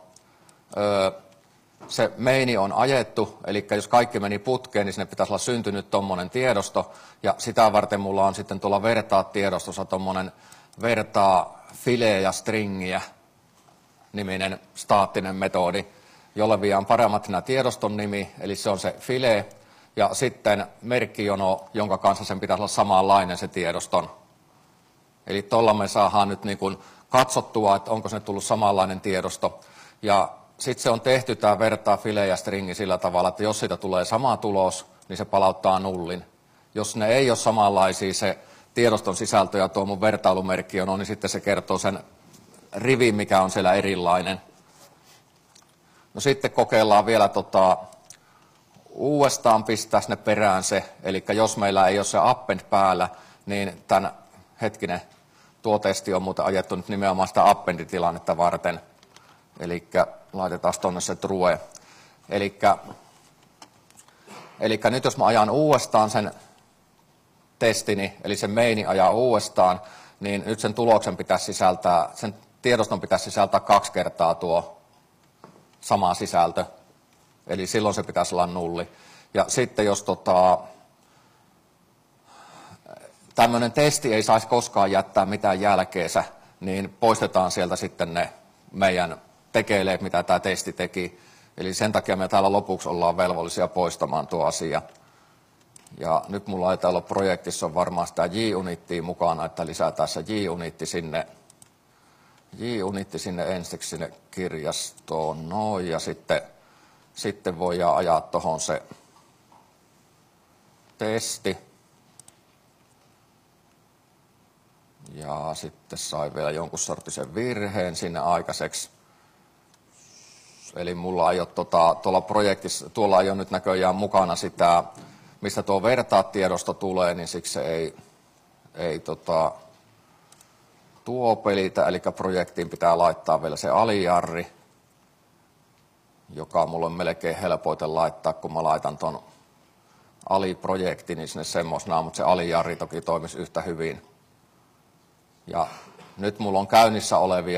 Se meini on ajettu, eli jos kaikki meni putkeen, niin sinne pitäisi olla syntynyt tommonen tiedosto. Ja sitä varten mulla on sitten tuolla vertaa tiedostossa tommonen vertaa fileä ja stringiä niminen staattinen metodi, jolle viedään paremmat nämä tiedoston nimi, eli se on se file, ja sitten merkkijono, jonka kanssa sen pitäisi olla samanlainen se tiedoston. Eli tuolla me saadaan nyt niin kuin katsottua, että onko se tullut samanlainen tiedosto. Ja sitten se on tehty tämä vertaa file ja stringi sillä tavalla, että jos siitä tulee sama tulos, niin se palauttaa nullin. Jos ne ei ole samanlaisia se tiedoston sisältö ja tuo mun vertailumerkkijono, niin sitten se kertoo sen rivin, mikä on siellä erilainen. No sitten kokeillaan vielä uudestaan pistää sinne perään se, eli jos meillä ei ole se append päällä, niin tuo testi on muuten ajettu nyt nimenomaan sitä appenditilannetta varten. Eli laitetaan tuonne se true. Eli nyt jos mä ajan uudestaan sen testini, eli sen maini ajaa uudestaan, niin nyt sen tiedoston pitäisi sisältää 2 kertaa tuo sama sisältö. Eli silloin se pitäisi olla nulli. Ja sitten jos tämmöinen testi ei saisi koskaan jättää mitään jälkeensä, niin poistetaan sieltä sitten ne meidän tekeleet, mitä tämä testi teki. Eli sen takia me täällä lopuksi ollaan velvollisia poistamaan tuo asia. Ja nyt mulla ei täällä projektissa on varmaan sitä JUnittia mukana, että lisätään se JUnitti sinne ensiksi sinne kirjastoon. Noin, ja sitten voidaan ajaa tuohon se testi. Ja sitten sai vielä jonkun sortisen virheen sinne aikaiseksi. Eli mulla ei ole tuolla projektissa, tuolla ei ole nyt näköjään mukana sitä, mistä tuo vertaa-tiedosto tulee, niin siksi se ei tuo pelitä, eli projektiin pitää laittaa vielä se alijarri, joka mulla on melkein helpoiten laittaa, kun mä laitan ton aliprojektin, niin sinne semmoisena, mutta se alijarri toki toimisi yhtä hyvin. Ja nyt mulla on käynnissä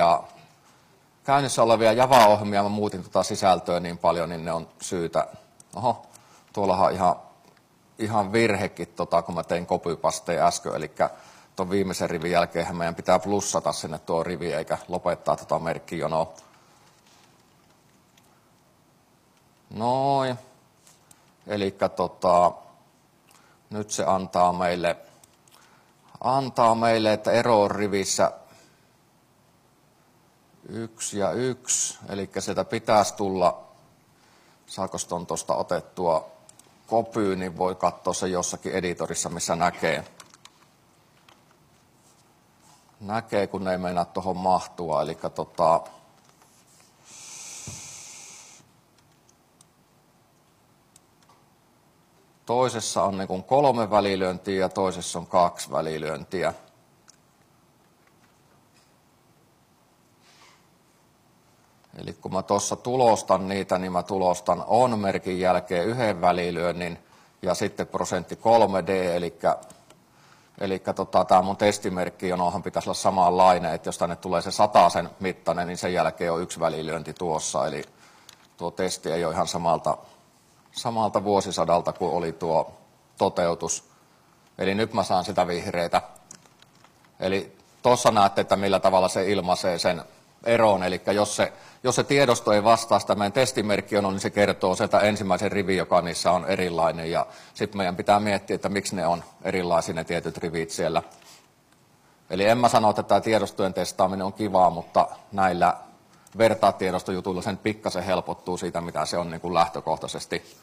olevia Java-ohjelmia, mä muutin sisältöä niin paljon, niin ne on syytä. Oho, tuollahan ihan virhekin, kun mä tein copy-pasteen äsken, eli tuon viimeisen rivin jälkeen meidän pitää plussata sinne tuo rivi, eikä lopettaa merkkijonoa. Noin. Eli nyt se antaa meille, että ero on rivissä 1 ja 1. Eli sieltä pitäisi tulla, saako ton tuosta otettua kopyyn, niin voi katsoa se jossakin editorissa, missä näkee, kun ei meinaa tuohon mahtua. Eli toisessa on niin kuin 3 välilyöntiä ja toisessa on 2 välilyöntiä. Eli kun mä tuossa tulostan niitä, niin mä tulostan on-merkin jälkeen 1 välilyönnin ja sitten prosentti 3D, eli tämä mun testimerkki jonohan pitäisi olla samanlainen, että jos tänne tulee se 100 mittainen, niin sen jälkeen on 1 välilyönti tuossa, eli tuo testi ei ole ihan samalta vuosisadalta kuin oli tuo toteutus. Eli nyt mä saan sitä vihreitä. Eli tuossa näette, että millä tavalla se ilmaisee sen eroon, eli jos se tiedosto ei vastaa sitä meidän testimerkki on, niin se kertoo sieltä ensimmäisen rivin, joka niissä on erilainen, ja sitten meidän pitää miettiä, että miksi ne on erilaisia ne tietyt rivit siellä. Eli en mä sano, että tämä tiedostojen testaaminen on kivaa, mutta näillä vertaatiedostojutuilla sen pikkasen helpottuu siitä, mitä se on niin kuin lähtökohtaisesti.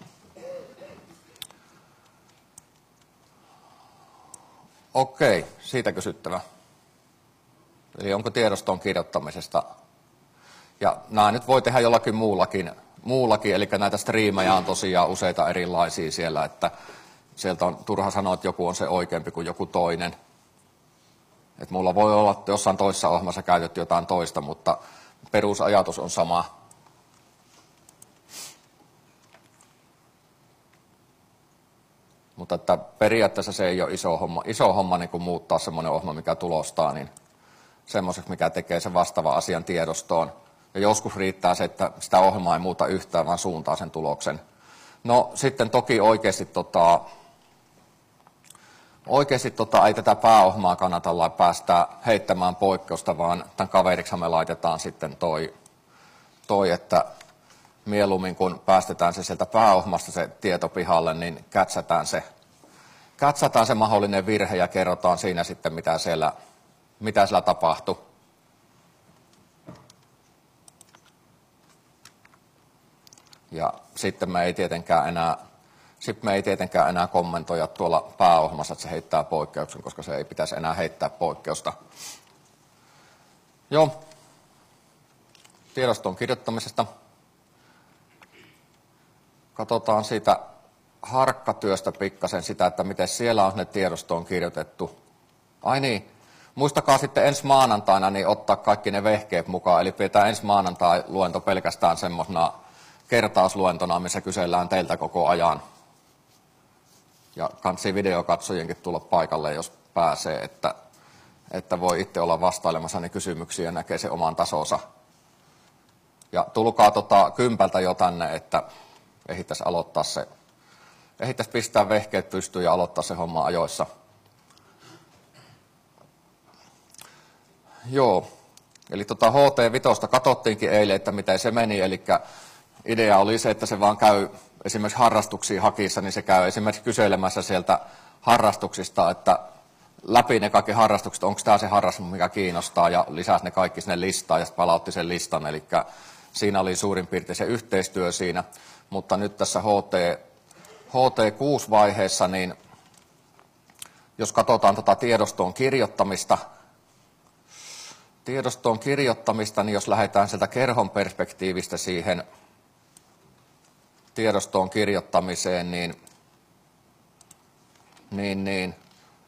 Okei, siitä kysyttävä. Eli onko tiedoston kirjoittamisesta? Ja nämä nyt voi tehdä jollakin muullakin, eli näitä striimejä on tosiaan useita erilaisia siellä, että sieltä on turha sanoa, että joku on se oikeampi kuin joku toinen. Et mulla voi olla, että jossain toisessa ohjelmassa käytetty jotain toista, mutta perusajatus on sama. Mutta että periaatteessa se ei ole iso homma. Iso homma niin kuin muuttaa semmoinen ohjelma, mikä tulostaa, niin semmoiseksi, mikä tekee sen vastaavan asian tiedostoon. Ja joskus riittää se, että sitä ohjelmaa ei muuta yhtään, vaan suuntaa sen tuloksen. No sitten toki oikeasti ei tätä pääohjelmaa kannata päästää heittämään poikkeusta, vaan tämän kaveriksi me laitetaan sitten toi, että mieluummin kun päästetään se sieltä pääohjelmasta se tieto pihalle, niin kätsätään se mahdollinen virhe ja kerrotaan siinä sitten, mitä siellä tapahtui. Ja sitten me ei tietenkään enää kommentoida tuolla pääohjelmassa, että se heittää poikkeuksen, koska se ei pitäisi enää heittää poikkeusta. Joo, tiedoston kirjoittamisesta. Katsotaan siitä harkkatyöstä pikkasen sitä, että miten siellä on ne tiedostoon kirjoitettu. Ai niin, muistakaa sitten ensi maanantaina niin ottaa kaikki ne vehkeet mukaan, eli pidetään ensi maanantai luento pelkästään semmoisena kertausluentona, missä kysellään teiltä koko ajan. Ja kansi videokatsojienkin tulla paikalle, jos pääsee, että voi itse olla vastailemassa ne kysymyksiä ja näkee sen oman tasonsa. Ja tulkaa kympältä jo tänne, että ehdittäisi pistää vehkeet pystyyn ja aloittaa se homma ajoissa. Joo, eli HT5 katsottiinkin eilen, että miten se meni, eli idea oli se, että se vaan käy esimerkiksi harrastuksia hakissa, niin se käy esimerkiksi kyselemässä sieltä harrastuksista, että läpi ne kaikki harrastukset, onko tämä se harrastus, mikä kiinnostaa, ja lisäsi ne kaikki sinne listaan, ja palautti sen listan, eli siinä oli suurin piirtein se yhteistyö siinä, mutta nyt tässä HT6-vaiheessa, niin jos katsotaan tiedostoon kirjoittamista, niin jos lähdetään sieltä kerhon perspektiivistä siihen tiedostoon kirjoittamiseen, niin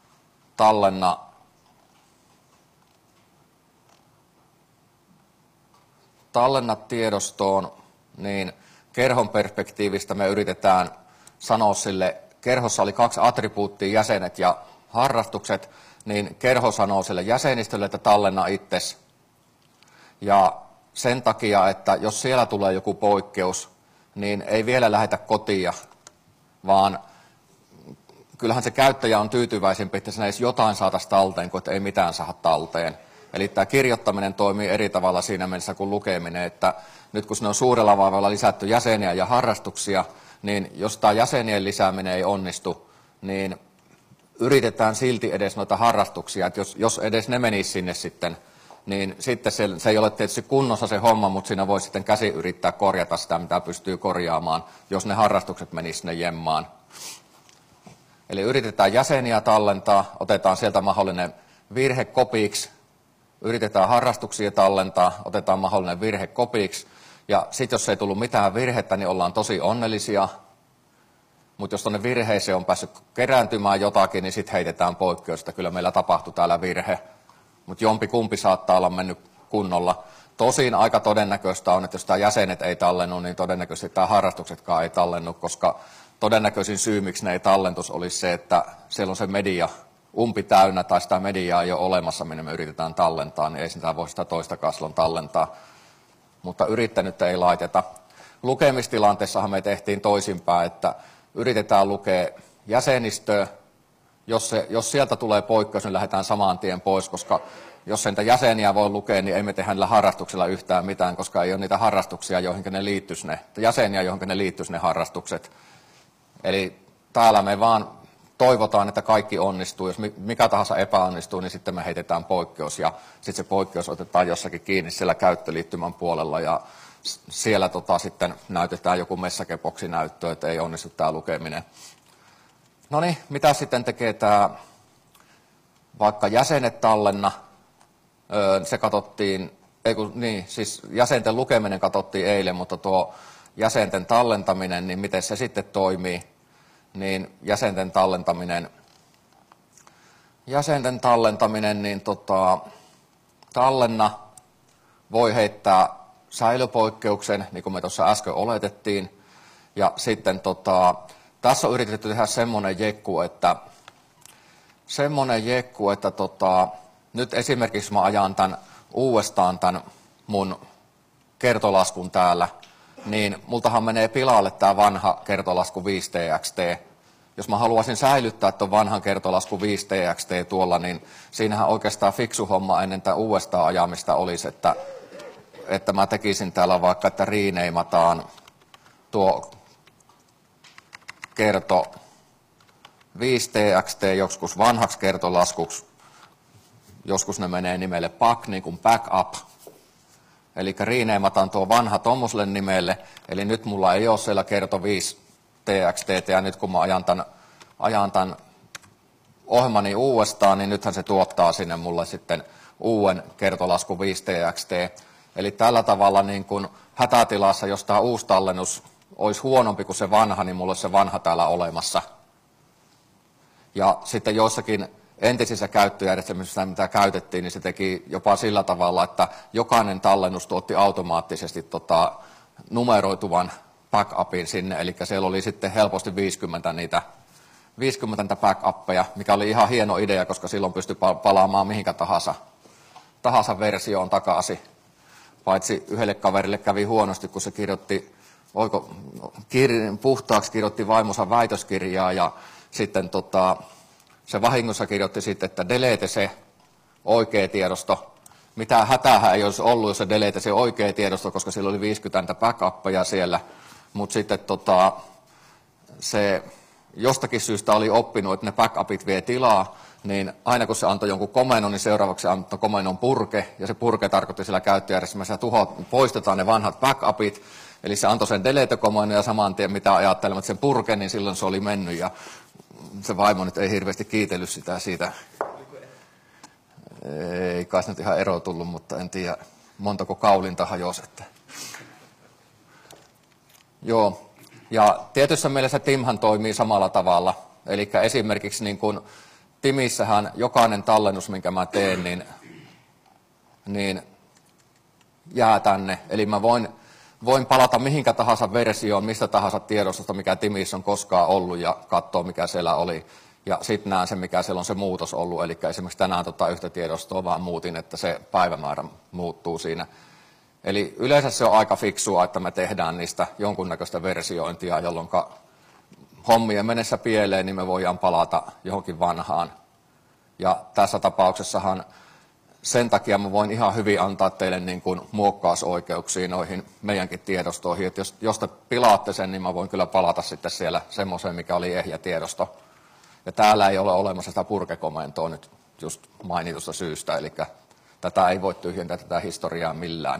tallenna tiedostoon, niin kerhon perspektiivistä me yritetään sanoa sille, kerhossa oli 2 attribuuttia, jäsenet ja harrastukset, niin kerho sanoo sille jäsenistölle, että tallenna itsesi. Ja sen takia, että jos siellä tulee joku poikkeus, niin ei vielä lähetä kotia, vaan kyllähän se käyttäjä on tyytyväisempi, että sinä edes jotain saataisiin talteen, kun ei mitään saada talteen. Eli tämä kirjoittaminen toimii eri tavalla siinä mielessä kuin lukeminen, että nyt kun sinne on suurella vaivalla lisätty jäseniä ja harrastuksia, niin jos tämä jäsenien lisääminen ei onnistu, niin yritetään silti edes noita harrastuksia, että jos edes ne menisi sinne sitten, niin sitten se ei ole tietysti kunnossa se homma, mutta siinä voi sitten käsi yrittää korjata sitä, mitä pystyy korjaamaan, jos ne harrastukset menisivät sinne jemmaan. Eli yritetään jäseniä tallentaa, otetaan sieltä mahdollinen virhe kopiksi, yritetään harrastuksia tallentaa, otetaan mahdollinen virhe kopiksi, ja sitten jos ei tullut mitään virhettä, niin ollaan tosi onnellisia. Mutta jos tuonne virheeseen on päässyt kerääntymään jotakin, niin sitten heitetään poikkeus, että kyllä meillä tapahtui täällä virhe. Mutta jompikumpi saattaa olla mennyt kunnolla. Tosin aika todennäköistä on, että jos tämä jäsenet ei tallennu, niin todennäköisesti tämä harrastuksetkaan ei tallennu, koska todennäköisin syy, miksi ne ei tallentus, olisi se, että siellä on se media umpi täynnä tai sitä mediaa ei ole olemassa, minne me yritetään tallentaa, niin ei sitä voi sitä toistakaan silloin tallentaa. Mutta yrittänyt ei laiteta. Lukemistilanteessahan me tehtiin toisinpäin, että yritetään lukea jäsenistöä. Jos sieltä tulee poikkeus, niin lähdetään saman tien pois, koska jos niitä jäseniä voi lukea, niin ei me tehdä niillä harrastuksilla yhtään mitään, koska ei ole niitä harrastuksia, joihin ne liittyisi jäseniä, joihin ne liittyisi ne harrastukset. Eli täällä me vaan toivotaan, että kaikki onnistuu. Jos mikä tahansa epäonnistuu, niin sitten me heitetään poikkeus ja sitten se poikkeus otetaan jossakin kiinni siellä käyttöliittymän puolella ja siellä sitten näytetään joku messageboksi-näyttö, että ei onnistu tämä lukeminen. No niin, mitä sitten tekee tämä vaikka jäsenet tallenna? Se katsottiin, siis jäsenten lukeminen katsottiin eilen, mutta tuo jäsenten tallentaminen, niin miten se sitten toimii? Niin jäsenten tallentaminen, niin tallenna voi heittää säilöpoikkeuksen, niin kuin me tuossa äsken oletettiin. Ja sitten tässä on yritetty tehdä semmoinen jekku, että nyt esimerkiksi mä ajan uudestaan tämän mun kertolaskun täällä, niin multahan menee pilalle tämä vanha kertolasku 5TXT. Jos mä haluaisin säilyttää tuon vanhan kertolasku 5TXT tuolla, niin siinähän oikeastaan fiksu homma ennen tämän uudestaan ajamista olisi, että mä tekisin täällä vaikka, että reneimataan tuo kerto 5TXT joskus vanhaksi kertolaskuksi, joskus ne menee nimelle back, niin kuin backup. Eli reneimataan tuo vanha tommoselle nimelle, eli nyt mulla ei ole siellä kerto 5TXT, ja nyt kun mä ajan tämän ohjelmani uudestaan, niin nythän se tuottaa sinne mulle sitten uuden kertolasku 5TXT. Eli tällä tavalla niin kun hätätilassa, jos tämä uusi tallennus olisi huonompi kuin se vanha, niin mulla olisi se vanha täällä olemassa. Ja sitten joissakin entisissä käyttöjärjestelmissä, mitä käytettiin, niin se teki jopa sillä tavalla, että jokainen tallennus tuotti automaattisesti numeroituvan backupin sinne, eli siellä oli sitten helposti 50 backuppeja, mikä oli ihan hieno idea, koska silloin pystyi palaamaan mihinkä tahansa versioon takaisin. Paitsi yhdelle kaverille kävi huonosti, kun se kirjoitti, puhtaaksi kirjoitti vaimonsa väitöskirjaa ja sitten se vahingossa kirjoitti sitten, että delete se oikea tiedosto. Mitään hätäähän ei olisi ollut, jos se delete se oikea tiedosto, koska sillä oli 50 backuppeja siellä. Mutta sitten se jostakin syystä oli oppinut, että ne backupit vie tilaa, niin aina kun se antoi jonkun komennon, niin seuraavaksi se antoi komennon purke, ja se purke tarkoitti siellä käyttöjärjestelmässä, että poistetaan ne vanhat backupit, eli se antoi sen delete-komennon ja saman tien mitä ajattelemat sen purke, niin silloin se oli mennyt, ja se vaimo nyt ei hirveästi kiitellyt sitä siitä. Ei kai nyt ihan ero tullut, mutta en tiedä montako kaulinta hajosi. Joo, ja tietyssä mielessä Timhan toimii samalla tavalla. Eli esimerkiksi niin kun Timissähän jokainen tallennus, minkä mä teen, niin jää tänne. Eli mä voin palata mihinkä tahansa versioon, mistä tahansa tiedostosta, mikä Timissä on koskaan ollut, ja katsoa, mikä siellä oli. Ja sitten näen sen, mikä siellä on se muutos ollut. Eli esimerkiksi tänään yhtä tiedostoa vaan muutin, että se päivämäärä muuttuu siinä. Eli yleensä se on aika fiksua, että me tehdään niistä jonkunnäköistä versiointia, jolloin hommien mennessä pieleen, niin me voidaan palata johonkin vanhaan. Ja tässä tapauksessahan sen takia mä voin ihan hyvin antaa teille niin kuin muokkausoikeuksia noihin meidänkin tiedostoihin. Että jos te pilaatte sen, niin mä voin kyllä palata sitten siellä semmoiseen, mikä oli ehjä tiedosto. Ja täällä ei ole olemassa sitä purkekomentoa nyt just mainitusta syystä, eli tätä ei voi tyhjentää tätä historiaa millään.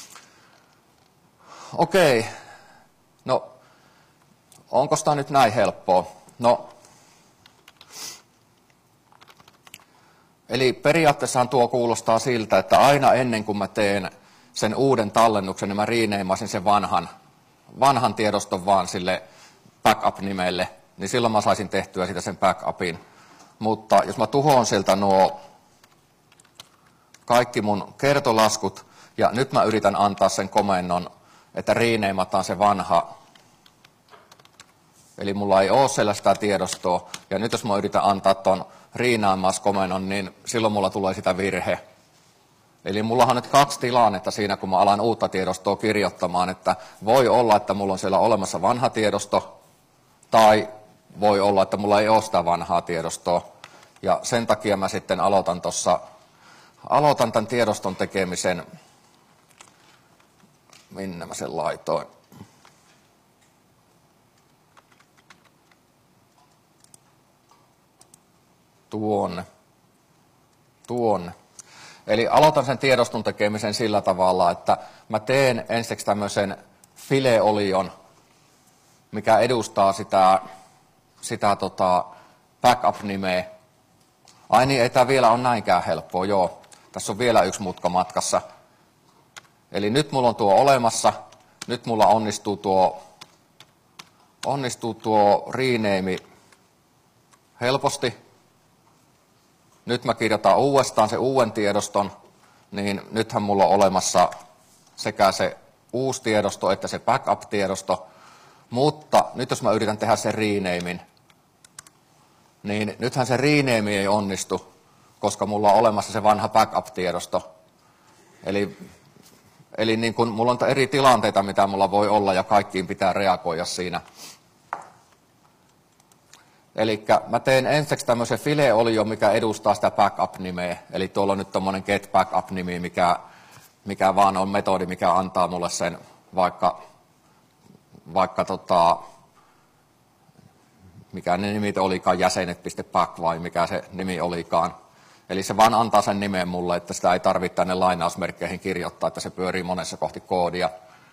Okei, no onko tämä nyt näin helppoa? No, eli periaatteessahan tuo kuulostaa siltä, että aina ennen kuin mä teen sen uuden tallennuksen, niin mä renamasin sen vanhan tiedoston vaan sille backup-nimelle, niin silloin mä saisin tehtyä siitä sen backupin. Mutta jos mä tuhoan sieltä nuo kaikki mun kertolaskut, ja nyt mä yritän antaa sen komennon, että renamataan se vanha, eli mulla ei ole sellaista tiedostoa, ja nyt jos mä yritän antaa ton renamauskomennon, niin silloin mulla tulee sitä virhe. Eli mullahan on nyt 2 tilannetta siinä, kun mä alan uutta tiedostoa kirjoittamaan, että voi olla, että mulla on siellä olemassa vanha tiedosto, tai voi olla, että mulla ei ole sitä vanhaa tiedostoa. Ja sen takia mä sitten aloitan tämän tiedoston tekemisen, minne mä sen laitoin. Tuonne. Eli aloitan sen tiedoston tekemisen sillä tavalla, että mä teen ensiksi tämmöisen fileolion, mikä edustaa sitä backup-nimeä. Ai niin, ei tämä vielä ole näinkään helppoa, joo. Tässä on vielä yksi mutka matkassa. Eli nyt mulla on tuo olemassa, nyt mulla onnistuu tuo rename helposti. Nyt mä kirjoitan uudestaan sen uuden tiedoston, niin nythän mulla on olemassa sekä se uusi tiedosto että se backup-tiedosto. Mutta nyt jos mä yritän tehdä sen renamein, niin nythän se rename ei onnistu, koska mulla on olemassa se vanha backup-tiedosto. Eli niin kun mulla on eri tilanteita, mitä mulla voi olla, ja kaikkiin pitää reagoida siinä. Eli mä teen ensiksi tämmöisen fileolion, mikä edustaa sitä backup-nimeä. Eli tuolla on nyt tommonen get backup-nimi, mikä vaan on metodi, mikä antaa mulle sen vaikka mikä ne nimit olikaan, jäsenet.back vai mikä se nimi olikaan. Eli se vaan antaa sen nimen mulle, että sitä ei tarvitse tänne lainausmerkkeihin kirjoittaa, että se pyörii monessa kohti koodia.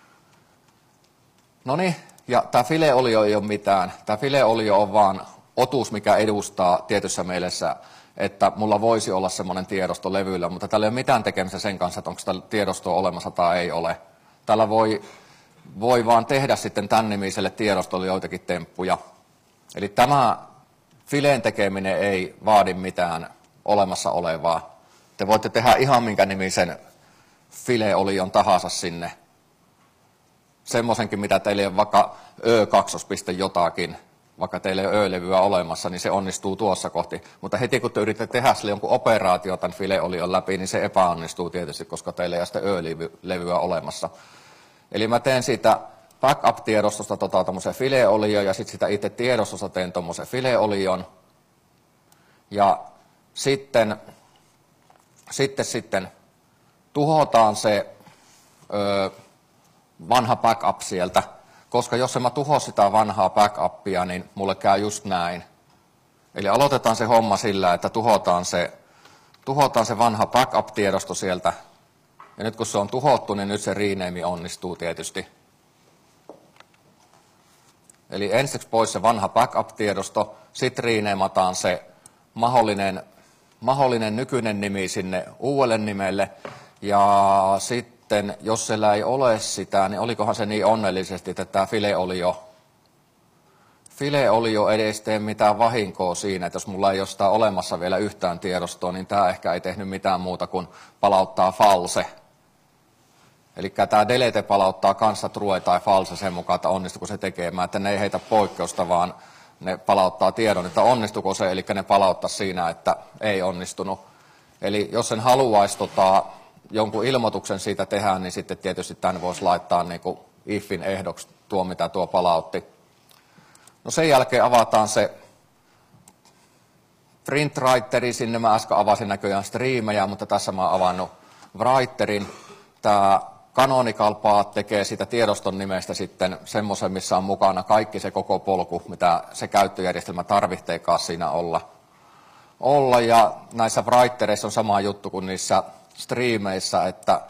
Noniin, ja tämä fileolio ei ole mitään. Tämä fileolio on vaan otus, mikä edustaa tietyssä mielessä, että mulla voisi olla semmoinen tiedosto levyllä, mutta tällä ei ole mitään tekemistä sen kanssa, että onko sitä tiedostoa olemassa tai ei ole. Tällä voi vaan tehdä sitten tämän nimiselle tiedostolle joitakin temppuja. Eli tämä fileen tekeminen ei vaadi mitään olemassa olevaa. Te voitte tehdä ihan minkä nimisen fileolion tahansa sinne. Semmoisenkin, mitä teille on vaikka ö2 jotakin, vaikka teillä ei ole ö-levyä olemassa, niin se onnistuu tuossa kohti. Mutta heti kun te yritätte tehdä sille jonkun operaatio tämän fileolion läpi, niin se epäonnistuu tietysti, koska teillä ei ole sitä ö-levyä olemassa. Eli mä teen siitä backup-tiedostosta tämmöisen fileolion, ja sitten sitä itse tiedostosta teen tuommoisen fileolion. Ja sitten tuhotaan se vanha backup sieltä, koska jos en mä tuho sitä vanhaa backupia, niin mulle käy just näin. Eli aloitetaan se homma sillä, että tuhotaan se vanha backup-tiedosto sieltä. Ja nyt kun se on tuhottu, niin nyt se rename onnistuu tietysti. Eli ensiksi pois se vanha backup-tiedosto, sitten renamataan se mahdollinen nykyinen nimi sinne uudelle nimelle. Ja sitten, jos siellä ei ole sitä, niin olikohan se niin onnellisesti, että tämä fileolio ei edes tee mitään vahinkoa siinä, että jos mulla ei ole sitä olemassa vielä yhtään tiedostoa, niin tämä ehkä ei tehnyt mitään muuta kuin palauttaa false. Eli tämä delete palauttaa kanssa true tai false sen mukaan, että onnistuuko se tekemään, että ne ei heitä poikkeusta, vaan ne palauttaa tiedon, että onnistuuko se, eli ne palauttaa siinä, että ei onnistunut. Eli jos sen haluaisi jonkun ilmoituksen siitä tehdä, niin sitten tietysti tämän voisi laittaa niin kuin ifin ehdoksi tuo, mitä tuo palautti. No sen jälkeen avataan se Printwriteri, sinne mä äsken avasin näköjään striimejä, mutta tässä mä oon avannut writerin. Tämä Canonical Path tekee siitä tiedoston nimestä sitten semmoisen, missä on mukana kaikki se koko polku, mitä se käyttöjärjestelmä tarvitseekaan siinä olla. Ja näissä writereissa on sama juttu kuin niissä striimeissä,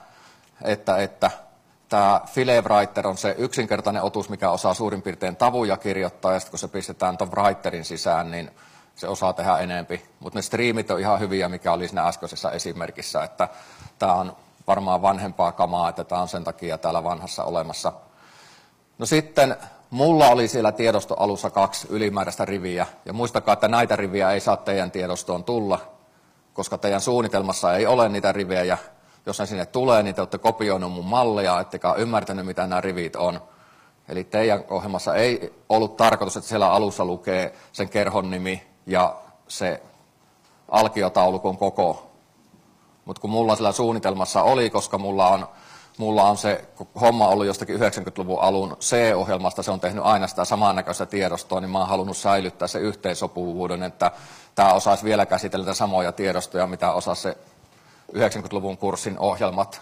että tämä FileWriter on se yksinkertainen otus, mikä osaa suurin piirtein tavuja kirjoittaa, ja sitten kun se pistetään tuon writerin sisään, niin se osaa tehdä enempi. Mutta ne striimit on ihan hyviä, mikä oli siinä äskeisessä esimerkissä, että tämä on varmaan vanhempaa kamaa, että tämä on sen takia täällä vanhassa olemassa. No sitten mulla oli siellä tiedostoalussa 2 ylimääräistä riviä, ja muistakaa, että näitä riviä ei saa teidän tiedostoon tulla, koska teidän suunnitelmassa ei ole niitä rivejä. Jos ne sinne tulee, niin te olette kopioinut mun malleja, ettekä ymmärtänyt, mitä nämä rivit on. Eli teidän ohjelmassa ei ollut tarkoitus, että siellä alussa lukee sen kerhon nimi ja se alkiotaulukon koko. Mutta kun mulla sillä suunnitelmassa oli, koska mulla on se homma ollut jostakin 90-luvun alun C-ohjelmasta, se on tehnyt aina sitä samannäköistä tiedostoa, niin mä oon halunnut säilyttää se yhteensopivuuden, että tämä osaisi vielä käsitellä samoja tiedostoja, mitä osasi se 90-luvun kurssin ohjelmat.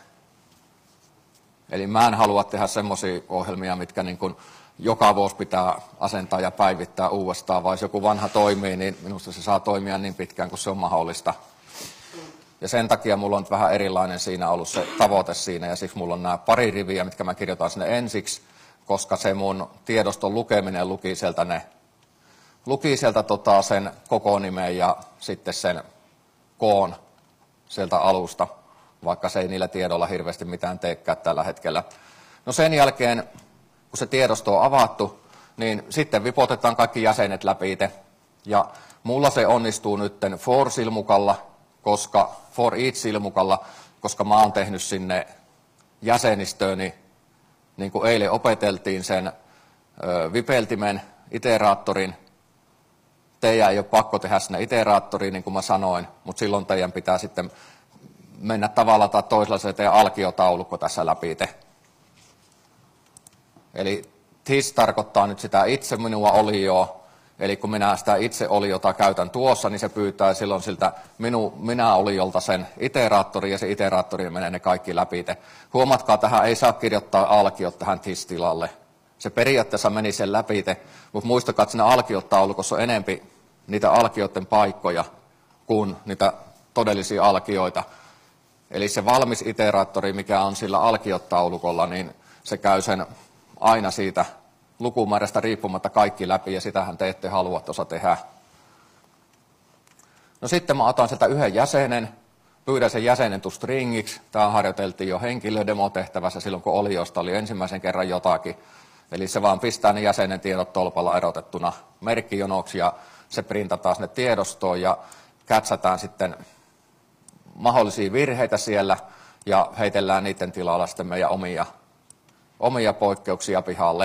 Eli mä en halua tehdä semmoisia ohjelmia, mitkä niin kuin joka vuosi pitää asentaa ja päivittää uudestaan, vai jos joku vanha toimii, niin minusta se saa toimia niin pitkään kuin se on mahdollista. Ja sen takia mulla on vähän erilainen siinä ollut se tavoite siinä, ja siksi mulla on nämä pari riviä, mitkä mä kirjoitan sinne ensiksi, koska se mun tiedoston lukeminen luki sieltä sen koko nimen ja sitten sen koon sieltä alusta, vaikka se ei niillä tiedolla hirveästi mitään teekään tällä hetkellä. No sen jälkeen, kun se tiedosto on avattu, niin sitten vipotetaan kaikki jäsenet läpi itse. Ja mulla se onnistuu nytten for-silmukalla, for each-silmukalla, koska mä oon tehnyt sinne jäsenistööni, niin kuin eilen opeteltiin sen vipeltimen, iteraattorin. Teidän ei ole pakko tehdä sinne iteraattoriin, niin kuin mä sanoin, mutta silloin teidän pitää sitten mennä tavalla tai toisella se teidän alkiotaulukko tässä läpi te. Eli this tarkoittaa nyt sitä itse minua olioa, eli kun minä sitä itse oliota käytän tuossa, niin se pyytää silloin siltä minä oliolta sen iteraattorin, ja se iteraattori menee ne kaikki läpi te. Huomatkaa, tähän ei saa kirjoittaa alkiot tähän this-tilalle. Se periaatteessa meni sen läpi te, mutta muistakaa, että siinä alkiotaulukossa on enempi niitä alkioiden paikkoja kuin niitä todellisia alkioita. Eli se valmis iteraattori, mikä on sillä alkiotaulukolla, niin se käy sen aina siitä lukumäärästä riippumatta kaikki läpi, ja sitähän te ette halua tuossa tehdä. No sitten mä otan sieltä yhden jäsenen, pyydän sen jäsenen stringiksi. Tämä harjoiteltiin jo henkilödemotehtävässä silloin, kun oliosta oli ensimmäisen kerran jotakin. Eli se vaan pistää ne jäsenen tiedot tolpalla erotettuna merkkijonoksi, ja se printataan sinne tiedostoon, ja kätsätään sitten mahdollisia virheitä siellä, ja heitellään niiden tilalla sitten meidän omia poikkeuksia pihalle.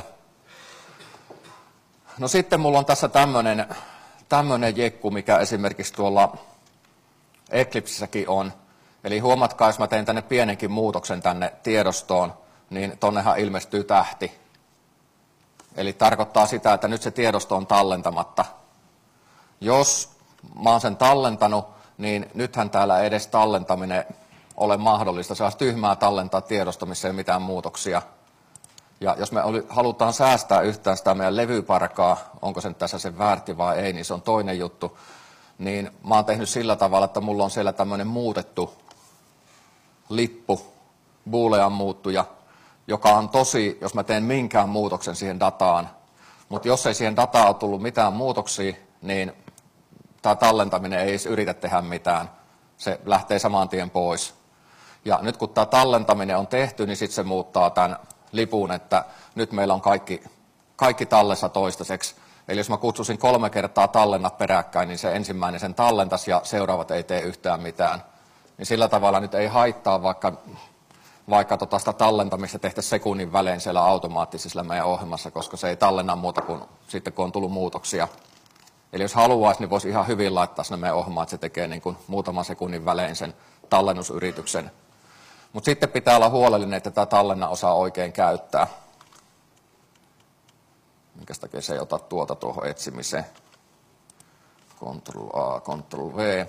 No sitten mulla on tässä tämmöinen jekku, mikä esimerkiksi tuolla Eclipsessäkin on. Eli huomatkaa, jos mä teen tänne pienenkin muutoksen tänne tiedostoon, niin tonnehan ilmestyy tähti. Eli tarkoittaa sitä, että nyt se tiedosto on tallentamatta. Jos mä oon sen tallentanut, niin nythän täällä ei edes tallentaminen ole mahdollista. Se olisi tyhmää tallentaa tiedosto, missä ei mitään muutoksia. Ja jos me halutaan säästää yhtään sitä meidän levyparkaa, onko se tässä sen väärti vai ei, niin se on toinen juttu. Niin mä oon tehnyt sillä tavalla, että mulla on siellä tämmöinen muutettu lippu, boolean muuttuja, joka on tosi, jos mä teen minkään muutoksen siihen dataan. Mutta jos ei siihen dataan ole tullut mitään muutoksia, niin tämä tallentaminen ei edes yritä tehdä mitään. Se lähtee saman tien pois. Ja nyt kun tämä tallentaminen on tehty, niin sitten se muuttaa tämän lipun, että nyt meillä on kaikki tallessa toistaiseksi. Eli jos mä kutsusin 3 kertaa tallennat peräkkäin, niin se ensimmäinen sen tallentasi ja seuraavat ei tee yhtään mitään. Niin sillä tavalla nyt ei haittaa, vaikka sitä tallentamista tehtäisiin sekunnin välein siellä automaattisesti meidän ohjelmassa, koska se ei tallenna muuta kuin sitten, kun on tullut muutoksia. Eli jos haluaisi, niin voisi ihan hyvin laittaa sinne meidän ohjelmaan, että se tekee niin kuin muutaman sekunnin välein sen tallennusyrityksen. Mutta sitten pitää olla huolellinen, että tämä tallenna osaa oikein käyttää. Minkäs takia se ei ota tuohon etsimiseen. Ctrl A, Ctrl V.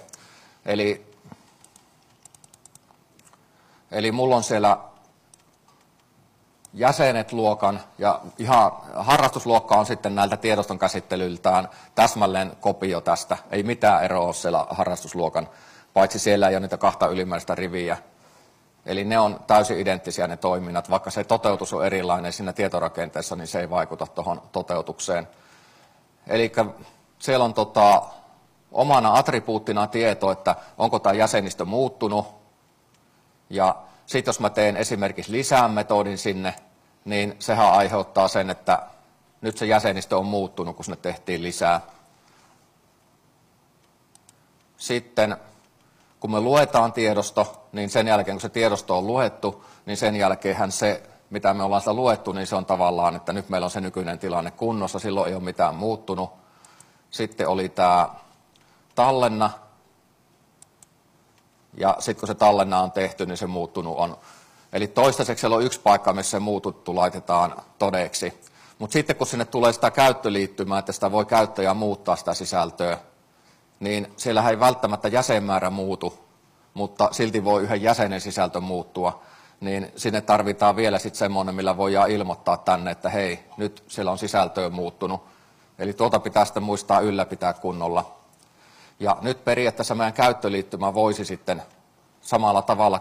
Eli mulla on siellä jäsenet luokan ja ihan harrastusluokka on sitten näiltä tiedoston käsittelyltään täsmälleen kopio tästä. Ei mitään eroa ole siellä harrastusluokan, paitsi siellä ei ole niitä kahta ylimmäistä riviä. Eli ne on täysin identtisiä ne toiminnat, vaikka se toteutus on erilainen siinä tietorakenteessa, niin se ei vaikuta tuohon toteutukseen. Eli siellä on omana attribuuttina tieto, että onko tämä jäsenistö muuttunut. Ja sitten jos mä teen esimerkiksi lisää metodin sinne, niin sehän aiheuttaa sen, että nyt se jäsenistö on muuttunut, kun sinne tehtiin lisää. Sitten kun me luetaan tiedosto, niin sen jälkeen kun se tiedosto on luettu, niin sen jälkeenhän se, mitä me ollaan sitä luettu, niin se on tavallaan, että nyt meillä on se nykyinen tilanne kunnossa, silloin ei ole mitään muuttunut. Sitten oli tämä tallenna, ja sitten kun se tallenna on tehty, niin se muuttunut on. Eli toistaiseksi siellä on yksi paikka, missä se muututtu laitetaan todeksi. Mutta sitten kun sinne tulee sitä käyttöliittymää, että sitä voi käyttäjä muuttaa sitä sisältöä, niin siellä ei välttämättä jäsenmäärä muutu, mutta silti voi yhden jäsenen sisältö muuttua. Niin sinne tarvitaan vielä sitten semmoinen, millä voidaan ilmoittaa tänne, että hei, nyt siellä on sisältöä muuttunut. Eli tuota pitää sitten muistaa ylläpitää kunnolla. Ja nyt periaatteessa meidän käyttöliittymä voisi sitten samalla tavalla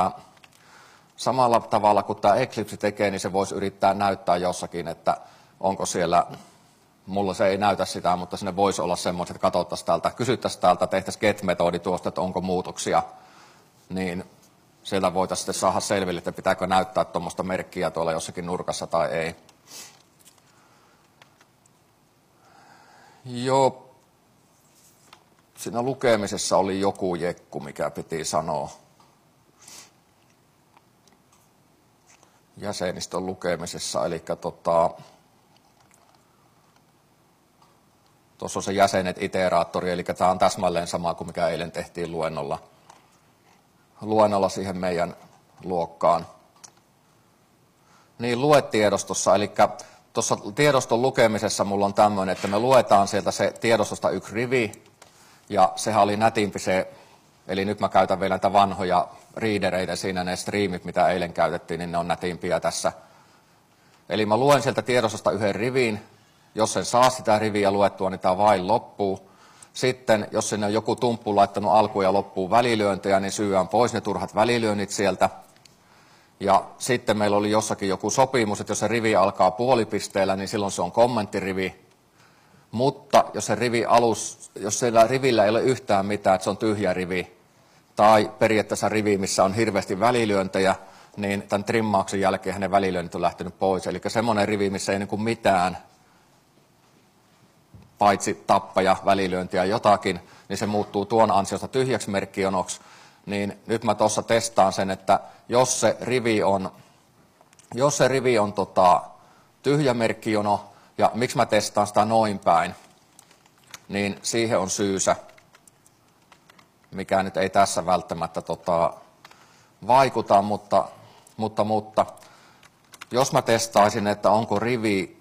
kuin tämä Eclipse tekee, niin se voisi yrittää näyttää jossakin, että onko siellä, mulla se ei näytä sitä, mutta sinne voisi olla semmoiset, että katsottaisiin täältä, kysyttäisiin täältä, tehtäisiin get-metodi tuosta, että onko muutoksia, niin sieltä voitaisiin sitten saada selville, että pitääkö näyttää tuommoista merkkiä tuolla jossakin nurkassa tai ei. Joo. Siinä lukemisessa oli joku jekku, mikä piti sanoa. Jäsenistön lukemisessa, eli tuossa on se jäsenet iteraattori, eli tämä on täsmälleen sama kuin mikä eilen tehtiin luennolla siihen meidän luokkaan. Niin luetiedostossa, eli tuossa tiedoston lukemisessa mulla on tämmöinen, että me luetaan sieltä se tiedostosta yksi rivi, ja sehän oli nätimpi se, eli nyt mä käytän vielä näitä vanhoja readereitä siinä, ne streamit, mitä eilen käytettiin, niin ne on nätimpiä tässä. Eli mä luen sieltä tiedostosta yhden rivin, jos en saa sitä riviä luettua, niin tämä vain loppuu. Sitten, jos sinne on joku tumppu laittanut alkuun ja loppuun välilyöntejä, niin syyään pois ne turhat välilyönnit sieltä. Ja sitten meillä oli jossakin joku sopimus, että jos se rivi alkaa puolipisteellä, niin silloin se on kommenttirivi. Mutta jos siellä rivillä ei ole yhtään mitään, että se on tyhjä rivi, tai periaatteessa rivi, missä on hirveästi välilyöntejä, niin tämän trimmauksen jälkeen hänen välilyönnit on lähtenyt pois. Eli semmoinen rivi, missä ei niin mitään, paitsi tappaja, välilyöntiä jotakin, niin se muuttuu tuon ansiosta tyhjäksi merkkionoksi. Niin nyt mä tuossa testaan sen, että jos se rivi on tyhjä merkkijono, ja miksi mä testaan sitä noin päin, niin siihen on syysä, mikä nyt ei tässä välttämättä vaikuta, mutta jos mä testaisin, että onko rivi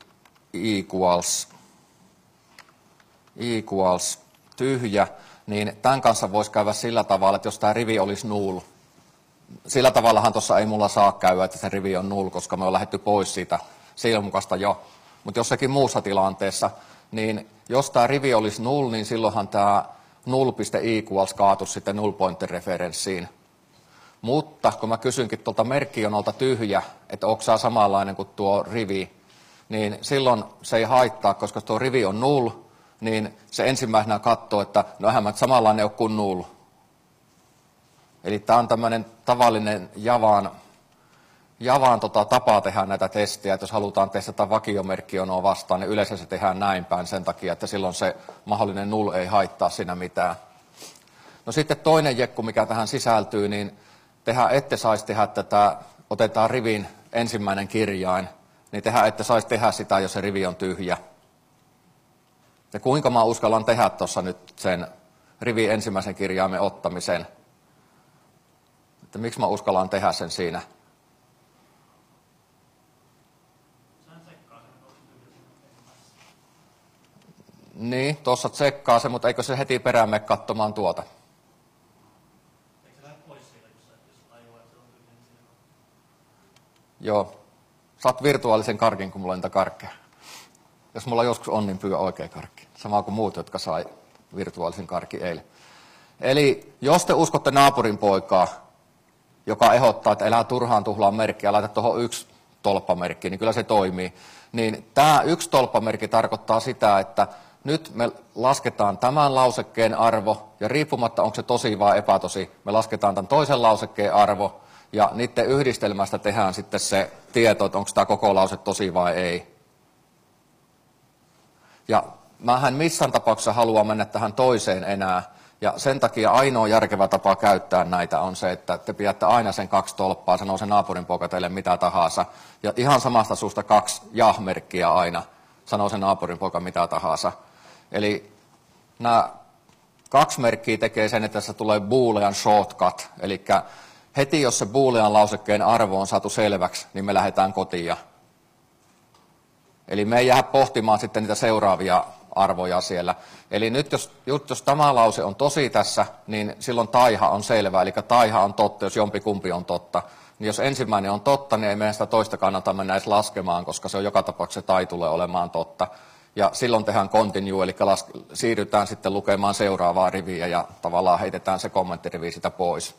equals tyhjä, niin tämän kanssa voisi käydä sillä tavalla, että jos tämä rivi olisi null, sillä tavallahan tuossa ei mulla saa käydä, että se rivi on null, koska me on lähdetty pois siitä silmukosta jo. Mutta jossakin muussa tilanteessa, niin jos tämä rivi olisi null, niin silloinhan tämä null.equals kaatuisi sitten null pointer referenssiin. Mutta kun mä kysynkin tuolta merkkijonolta tyhjä, että onko tämä samanlainen kuin tuo rivi, niin silloin se ei haittaa, koska tuo rivi on null, niin se ensimmäisenä katsoo, että no eihän mä samanlainen ole kuin null. Eli tämä on tämmöinen tavallinen Javan tapa tehdä näitä testejä, että jos halutaan testata vakiomerkkionoa vastaan, niin yleensä se tehdään näin päin sen takia, että silloin se mahdollinen null ei haittaa siinä mitään. No sitten toinen jekku, mikä tähän sisältyy, niin ette saisi tehdä tätä, otetaan rivin ensimmäinen kirjain, niin ette saisi tehdä sitä, jos se rivi on tyhjä. Ja kuinka mä uskallan tehdä tuossa nyt sen rivin ensimmäisen kirjaimen ottamisen? Että miksi mä uskallan tehdä sen siinä? Niin, tuossa tsekkaa se, mutta eikö se heti perään mene katsomaan tuota? Eikö se lähde pois siitä, jos tajuaa, että se on tyhjä, niin siinä on? Joo. Saat virtuaalisen karkin, kun mulla on niitä karkkeja. Jos mulla joskus on, niin pyydä oikea karkki. Sama kuin muut, jotka sai virtuaalisen karkin eilen. Eli jos te uskotte naapurin poikaa, joka ehdottaa, että elää turhaan tuhlaa merkkiä, laita tuohon 1 tolppamerkki, niin kyllä se toimii. Niin tämä 1 tolppamerkki tarkoittaa sitä, että nyt me lasketaan tämän lausekkeen arvo, ja riippumatta onko se tosi vai epätosi, me lasketaan tämän toisen lausekkeen arvo, ja niiden yhdistelmästä tehdään sitten se tieto, että onko tämä koko lause tosi vai ei. Ja mähän missään tapauksessa haluan mennä tähän toiseen enää, ja sen takia ainoa järkevä tapa käyttää näitä on se, että te pidätte aina sen 2 tolppaa, sanoo se naapurin poika teille mitä tahansa, ja ihan samasta suusta 2 ja-merkkiä aina, sanoo se naapurin poika mitä tahansa. Eli nämä 2 merkkiä tekee sen, että tässä tulee boolean shortcut, eli heti jos se boolean lausekkeen arvo on saatu selväksi, niin me lähdetään kotiin. Eli me ei jää pohtimaan sitten niitä seuraavia arvoja siellä. Eli nyt jos tämä lause on tosi tässä, niin silloin taiha on selvä, eli taiha on totta, jos jompikumpi on totta. Niin jos ensimmäinen on totta, niin ei meidän sitä toista kannata mennä edes laskemaan, koska se on joka tapauksessa tai tulee olemaan totta. Ja silloin tehdään continue, eli siirrytään sitten lukemaan seuraavaa riviä ja tavallaan heitetään se kommenttirivi sitä pois.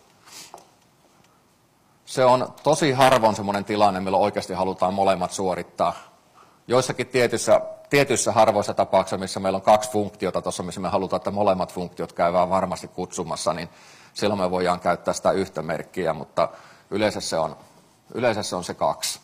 Se on tosi harvoin semmoinen tilanne, milloin oikeasti halutaan molemmat suorittaa. Joissakin tietyissä harvoissa tapauksissa, missä meillä on 2 funktiota tuossa, missä me halutaan, että molemmat funktiot käydään varmasti kutsumassa, niin silloin me voidaan käyttää sitä yhtä merkkiä, mutta yleensä se on se 2.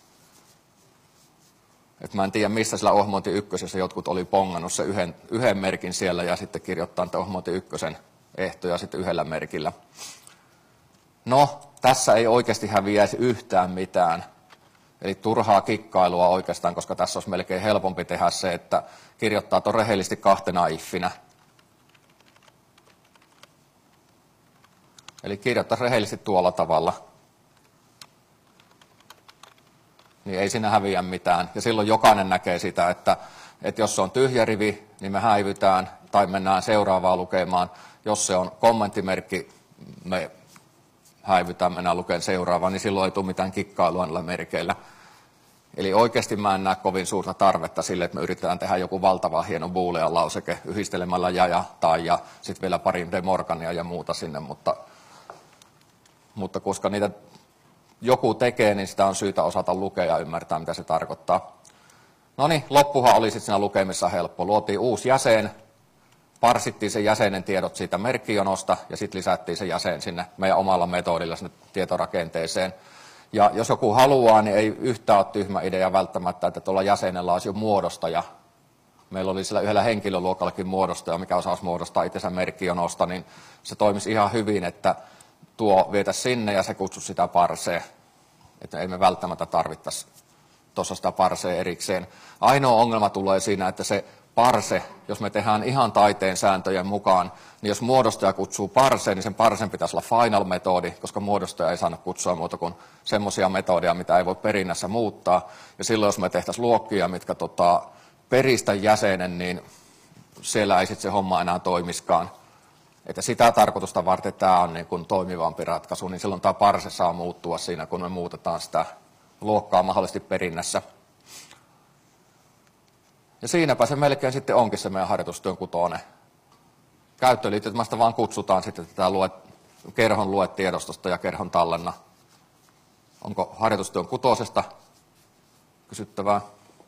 Et mä en tiedä, missä sillä ohjelmointi ykkösessä jotkut oli pongannut se yhden merkin siellä ja sitten kirjoittaa niitä ohjelmointi ykkösen ehtoja sitten yhdellä merkillä. No, tässä ei oikeasti häviäisi yhtään mitään. Eli turhaa kikkailua oikeastaan, koska tässä olisi melkein helpompi tehdä se, että kirjoittaa tuon rehellisesti 2 iffinä. Eli kirjoittaisi rehellisesti tuolla tavalla. Niin ei siinä häviä mitään. Ja silloin jokainen näkee sitä, että jos se on tyhjä rivi, niin me häivytään tai mennään seuraavaa lukemaan. Jos se on kommenttimerkki, me häivytään, mennään lukemaan seuraavaa, niin silloin ei tule mitään kikkailua näillä merkeillä. Eli oikeasti mä en näe kovin suurta tarvetta sille, että me yritetään tehdä joku valtava hieno boolean lauseke yhdistelemällä ja tai ja sitten vielä pari demorgania ja muuta sinne, mutta koska niitä joku tekee, niin sitä on syytä osata lukea ja ymmärtää, mitä se tarkoittaa. No niin, loppuhan oli sitten siinä lukemissa helppo. Luotiin uusi jäsen, parsittiin sen jäsenen tiedot siitä merkkijonosta ja sitten lisättiin se jäsen sinne meidän omalla metodilla sinne tietorakenteeseen. Ja jos joku haluaa, niin ei yhtään ole tyhmä idea välttämättä, että tuolla jäsenellä olisi jo muodostaja. Meillä oli sillä yhdellä henkilöluokallakin muodostaja, mikä osaisi muodostaa itsensä merkkijonosta, niin se toimisi ihan hyvin, että tuo vietä sinne ja se kutsuisi sitä parseen. Että ei me välttämättä tarvittaisi tuossa sitä parsea erikseen. Ainoa ongelma tulee siinä, että se parse, jos me tehdään ihan taiteen sääntöjen mukaan, niin jos muodostaja kutsuu parseen, niin sen parsen pitäisi olla final-metodi, koska muodostaja ei saanut kutsua muuta kuin semmoisia metodeja, mitä ei voi perinnässä muuttaa. Ja silloin, jos me tehtäisiin luokkia, mitkä peristä jäsenen, niin siellä ei sitten se homma enää toimiskaan. Että sitä tarkoitusta varten tämä on niin kuin toimivampi ratkaisu, niin silloin tämä parse saa muuttua siinä, kun me muutetaan sitä luokkaa mahdollisesti perinnässä. Ja siinäpä se melkein sitten onkin se meidän harjoitustyön 6. Käyttöliittymistä vaan kutsutaan sitten tätä kerhon luetiedostosta ja kerhon tallenna. Onko harjoitustyön 6. kysyttävää?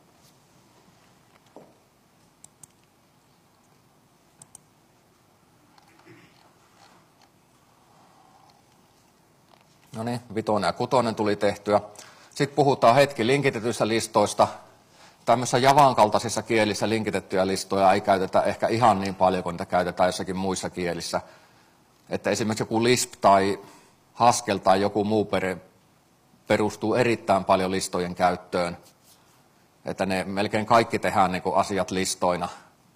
No niin, 5 ja 6 tuli tehtyä. Sitten puhutaan hetki linkitetyistä listoista. Tämmöisissä Javan kaltaisissa kielissä linkitettyjä listoja ei käytetä ehkä ihan niin paljon kuin niitä käytetään jossakin muissa kielissä. Että esimerkiksi joku Lisp tai Haskell tai joku muu perustuu erittäin paljon listojen käyttöön. Että ne melkein kaikki tehdään niin kuin asiat listoina.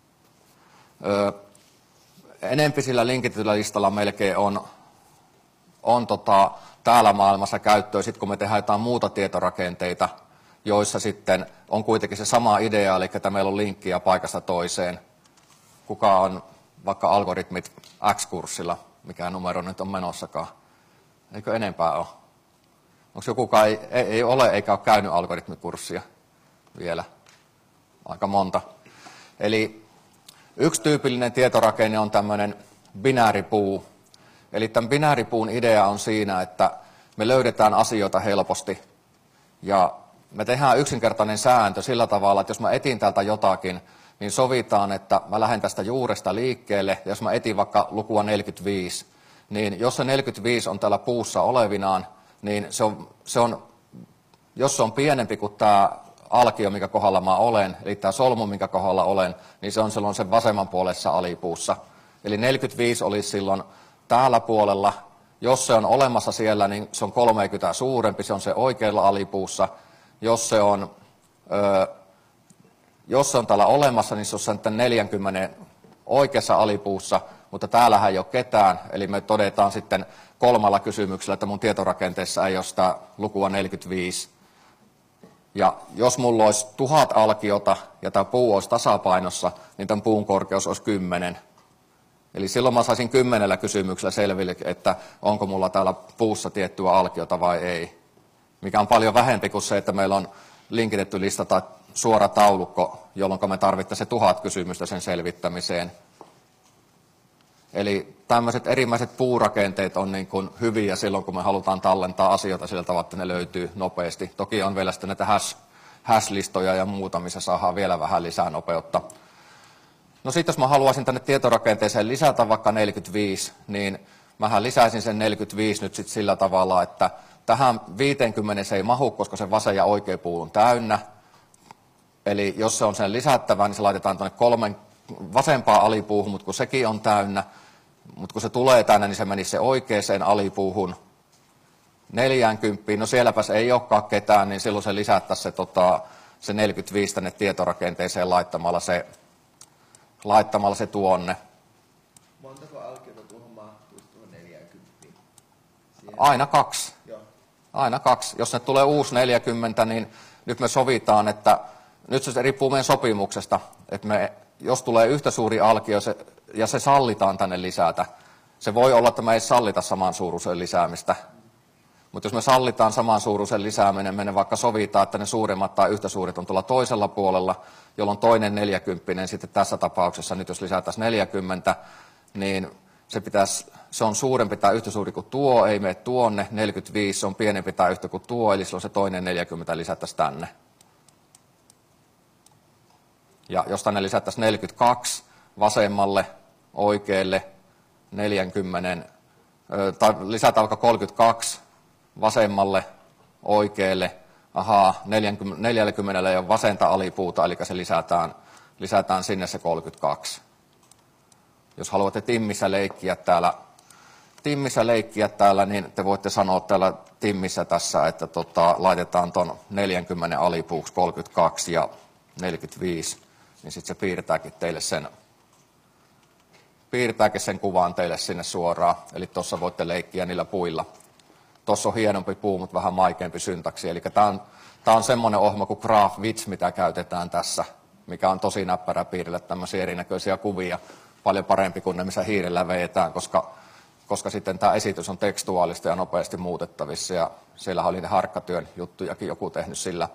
Enempi sillä linkitetyllä listalla melkein on täällä maailmassa käyttöä, sitten kun me tehdään jotain muuta tietorakenteita, joissa sitten on kuitenkin se sama idea, eli että meillä on linkkiä paikasta toiseen. kuka on vaikka algoritmit X-kurssilla, mikä numero nyt on menossakaan. Eikö enempää ole? Onko joku, joka ei ole eikä ole käynyt algoritmikurssia vielä? Aika monta. Eli yksi tyypillinen tietorakenne on tämmöinen binääripuu. Eli tämän binääripuun idea on siinä, että me löydetään asioita helposti. Ja me tehdään yksinkertainen sääntö sillä tavalla, että jos mä etin täältä jotakin, niin sovitaan, että mä lähden tästä juuresta liikkeelle. Ja jos mä etin vaikka lukua 45, niin jos se 45 on täällä puussa olevinaan, niin jos se on pienempi kuin tämä alkio, minkä kohdalla mä olen, eli tämä solmu, minkä kohdalla olen, niin se on silloin sen vasemman puolessa alipuussa. Eli 45 olisi silloin täällä puolella. Jos se on olemassa siellä, niin se on 30 suurempi, se on se oikealla alipuussa. Jos se on täällä olemassa, niin se on sitten 40 oikeassa alipuussa, mutta täällähän ei ole ketään, eli me todetaan sitten 3 kysymyksellä, että mun tietorakenteessa ei ole sitä lukua 45. Ja jos mulla olisi 1000 alkiota ja tämä puu olisi tasapainossa, niin tämän puun korkeus olisi 10. Eli silloin mä saisin 10 kysymyksellä selville, että onko mulla täällä puussa tiettyä alkiota vai ei. Mikä on paljon vähempi kuin se, että meillä on linkitetty lista tai suora taulukko, jolloin me tarvittaisiin 1000 kysymystä sen selvittämiseen. Eli tämmöiset erimmäiset puurakenteet on niin kuin hyviä silloin, kun me halutaan tallentaa asioita sillä tavalla, että ne löytyy nopeasti. Toki on vielä sitten näitä hash-listoja ja muuta, missä saadaan vielä vähän lisää nopeutta. No sitten jos mä haluaisin tänne tietorakenteeseen lisätä vaikka 45, niin mähän lisäisin sen 45 nyt sitten sillä tavalla, että tähän 50 se ei mahu, koska se vasen ja oikea puu on täynnä. Eli jos se on sen lisättävä, niin se laitetaan tuonne 3 vasempaan alipuuhun, mutta kun sekin on täynnä, mutta kun se tulee tänne, niin se menisi se oikeaan alipuuhun 40. No sielläpäs ei olekaan ketään, niin silloin se lisättäisiin se 45 tänne tietorakenteeseen laittamalla se tuonne. Montako alkiota tuohon mahtuu tuohon 40? Aina 2. Joo. Aina 2. Jos ne tulee uusi 40, niin nyt me sovitaan, että nyt se riippuu meidän sopimuksesta, että jos tulee yhtä suuri alkio ja se sallitaan tänne lisätä, se voi olla, että me ei sallita samansuuruisen lisäämistä. Mutta jos me sallitaan samansuuruisen lisääminen, me vaikka sovitaan, että ne suuremmat tai yhtä suuret on tuolla toisella puolella, jolloin toinen 40, sitten tässä tapauksessa nyt jos lisätäisiin 40, niin se on suurempi tai yhtä suuri kuin tuo, ei mene tuonne, 45 se on pienempi tai yhtä kuin tuo, eli silloin se toinen 40 lisättäisiin tänne. Ja jos tänne lisättäisiin 42 vasemmalle, oikealle, 40, tai lisätään vaikka 32 vasemmalle, oikealle, 40 ei ole vasenta alipuuta, eli se lisätään sinne se 32. Jos haluatte timmissä leikkiä täällä, niin te voitte sanoa täällä timmissä tässä, että laitetaan ton 40 alipuuksi 32 ja 45, niin sitten se piirtääkin sen kuvan teille sinne suoraan. Eli tuossa voitte leikkiä niillä puilla. Tuossa on hienompi puu, mutta vähän maikeampi syntaksi. Eli tämä on semmoinen ohjelma kuin GraphViz, mitä käytetään tässä, mikä on tosi näppärä piirillä tämmöisiä erinäköisiä kuvia. Paljon parempi kuin ne, missä hiirellä veetään, koska sitten tämä esitys on tekstuaalista ja nopeasti muutettavissa. Ja siellä oli ne harkkatyön juttujakin joku tehnyt sillä.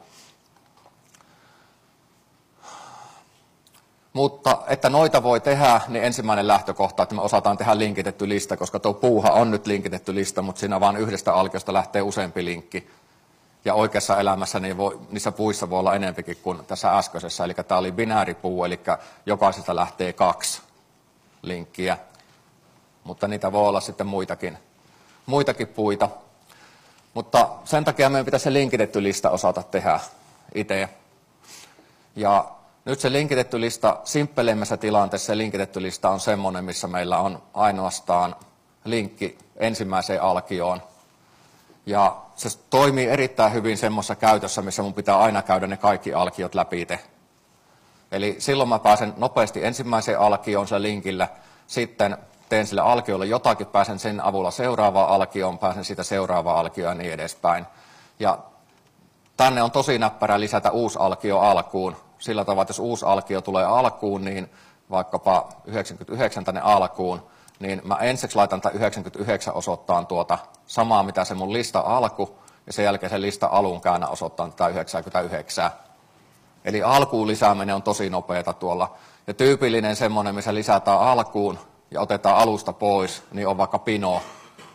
Mutta että noita voi tehdä, niin ensimmäinen lähtökohta, että me osataan tehdä linkitetty lista, koska tuo puuha on nyt linkitetty lista, mutta siinä vain yhdestä alkiosta lähtee useampi linkki. Ja oikeassa elämässä niissä puissa voi olla enempikin kuin tässä äskeisessä, eli tämä oli binääripuu, eli jokaisesta lähtee 2 linkkiä. Mutta niitä voi olla sitten muitakin puita. Mutta sen takia meidän pitäisi se linkitetty lista osata tehdä itse. Ja nyt se linkitetty lista, simppelimmässä tilanteessa se linkitetty lista on semmoinen, missä meillä on ainoastaan linkki ensimmäiseen alkioon. Ja se toimii erittäin hyvin semmoisessa käytössä, missä mun pitää aina käydä ne kaikki alkiot läpi itse. Eli silloin mä pääsen nopeasti ensimmäiseen alkioon sillä linkillä, sitten teen sille alkiolle jotakin, pääsen sen avulla seuraavaan alkioon, pääsen siitä seuraavaan alkioon ja niin edespäin. Ja tänne on tosi näppärä lisätä uusi alkio alkuun. Sillä tavalla, että jos uusi alkio tulee alkuun, niin vaikkapa 99 tänne alkuun, niin mä ensiksi laitan tämän 99 osoittaan tuota samaa, mitä se mun lista alku, ja sen jälkeen sen lista alun käännä osoittaa tätä 99. Eli alkuun lisääminen on tosi nopeata tuolla. Ja tyypillinen semmoinen, missä lisätään alkuun ja otetaan alusta pois, niin on vaikka pino.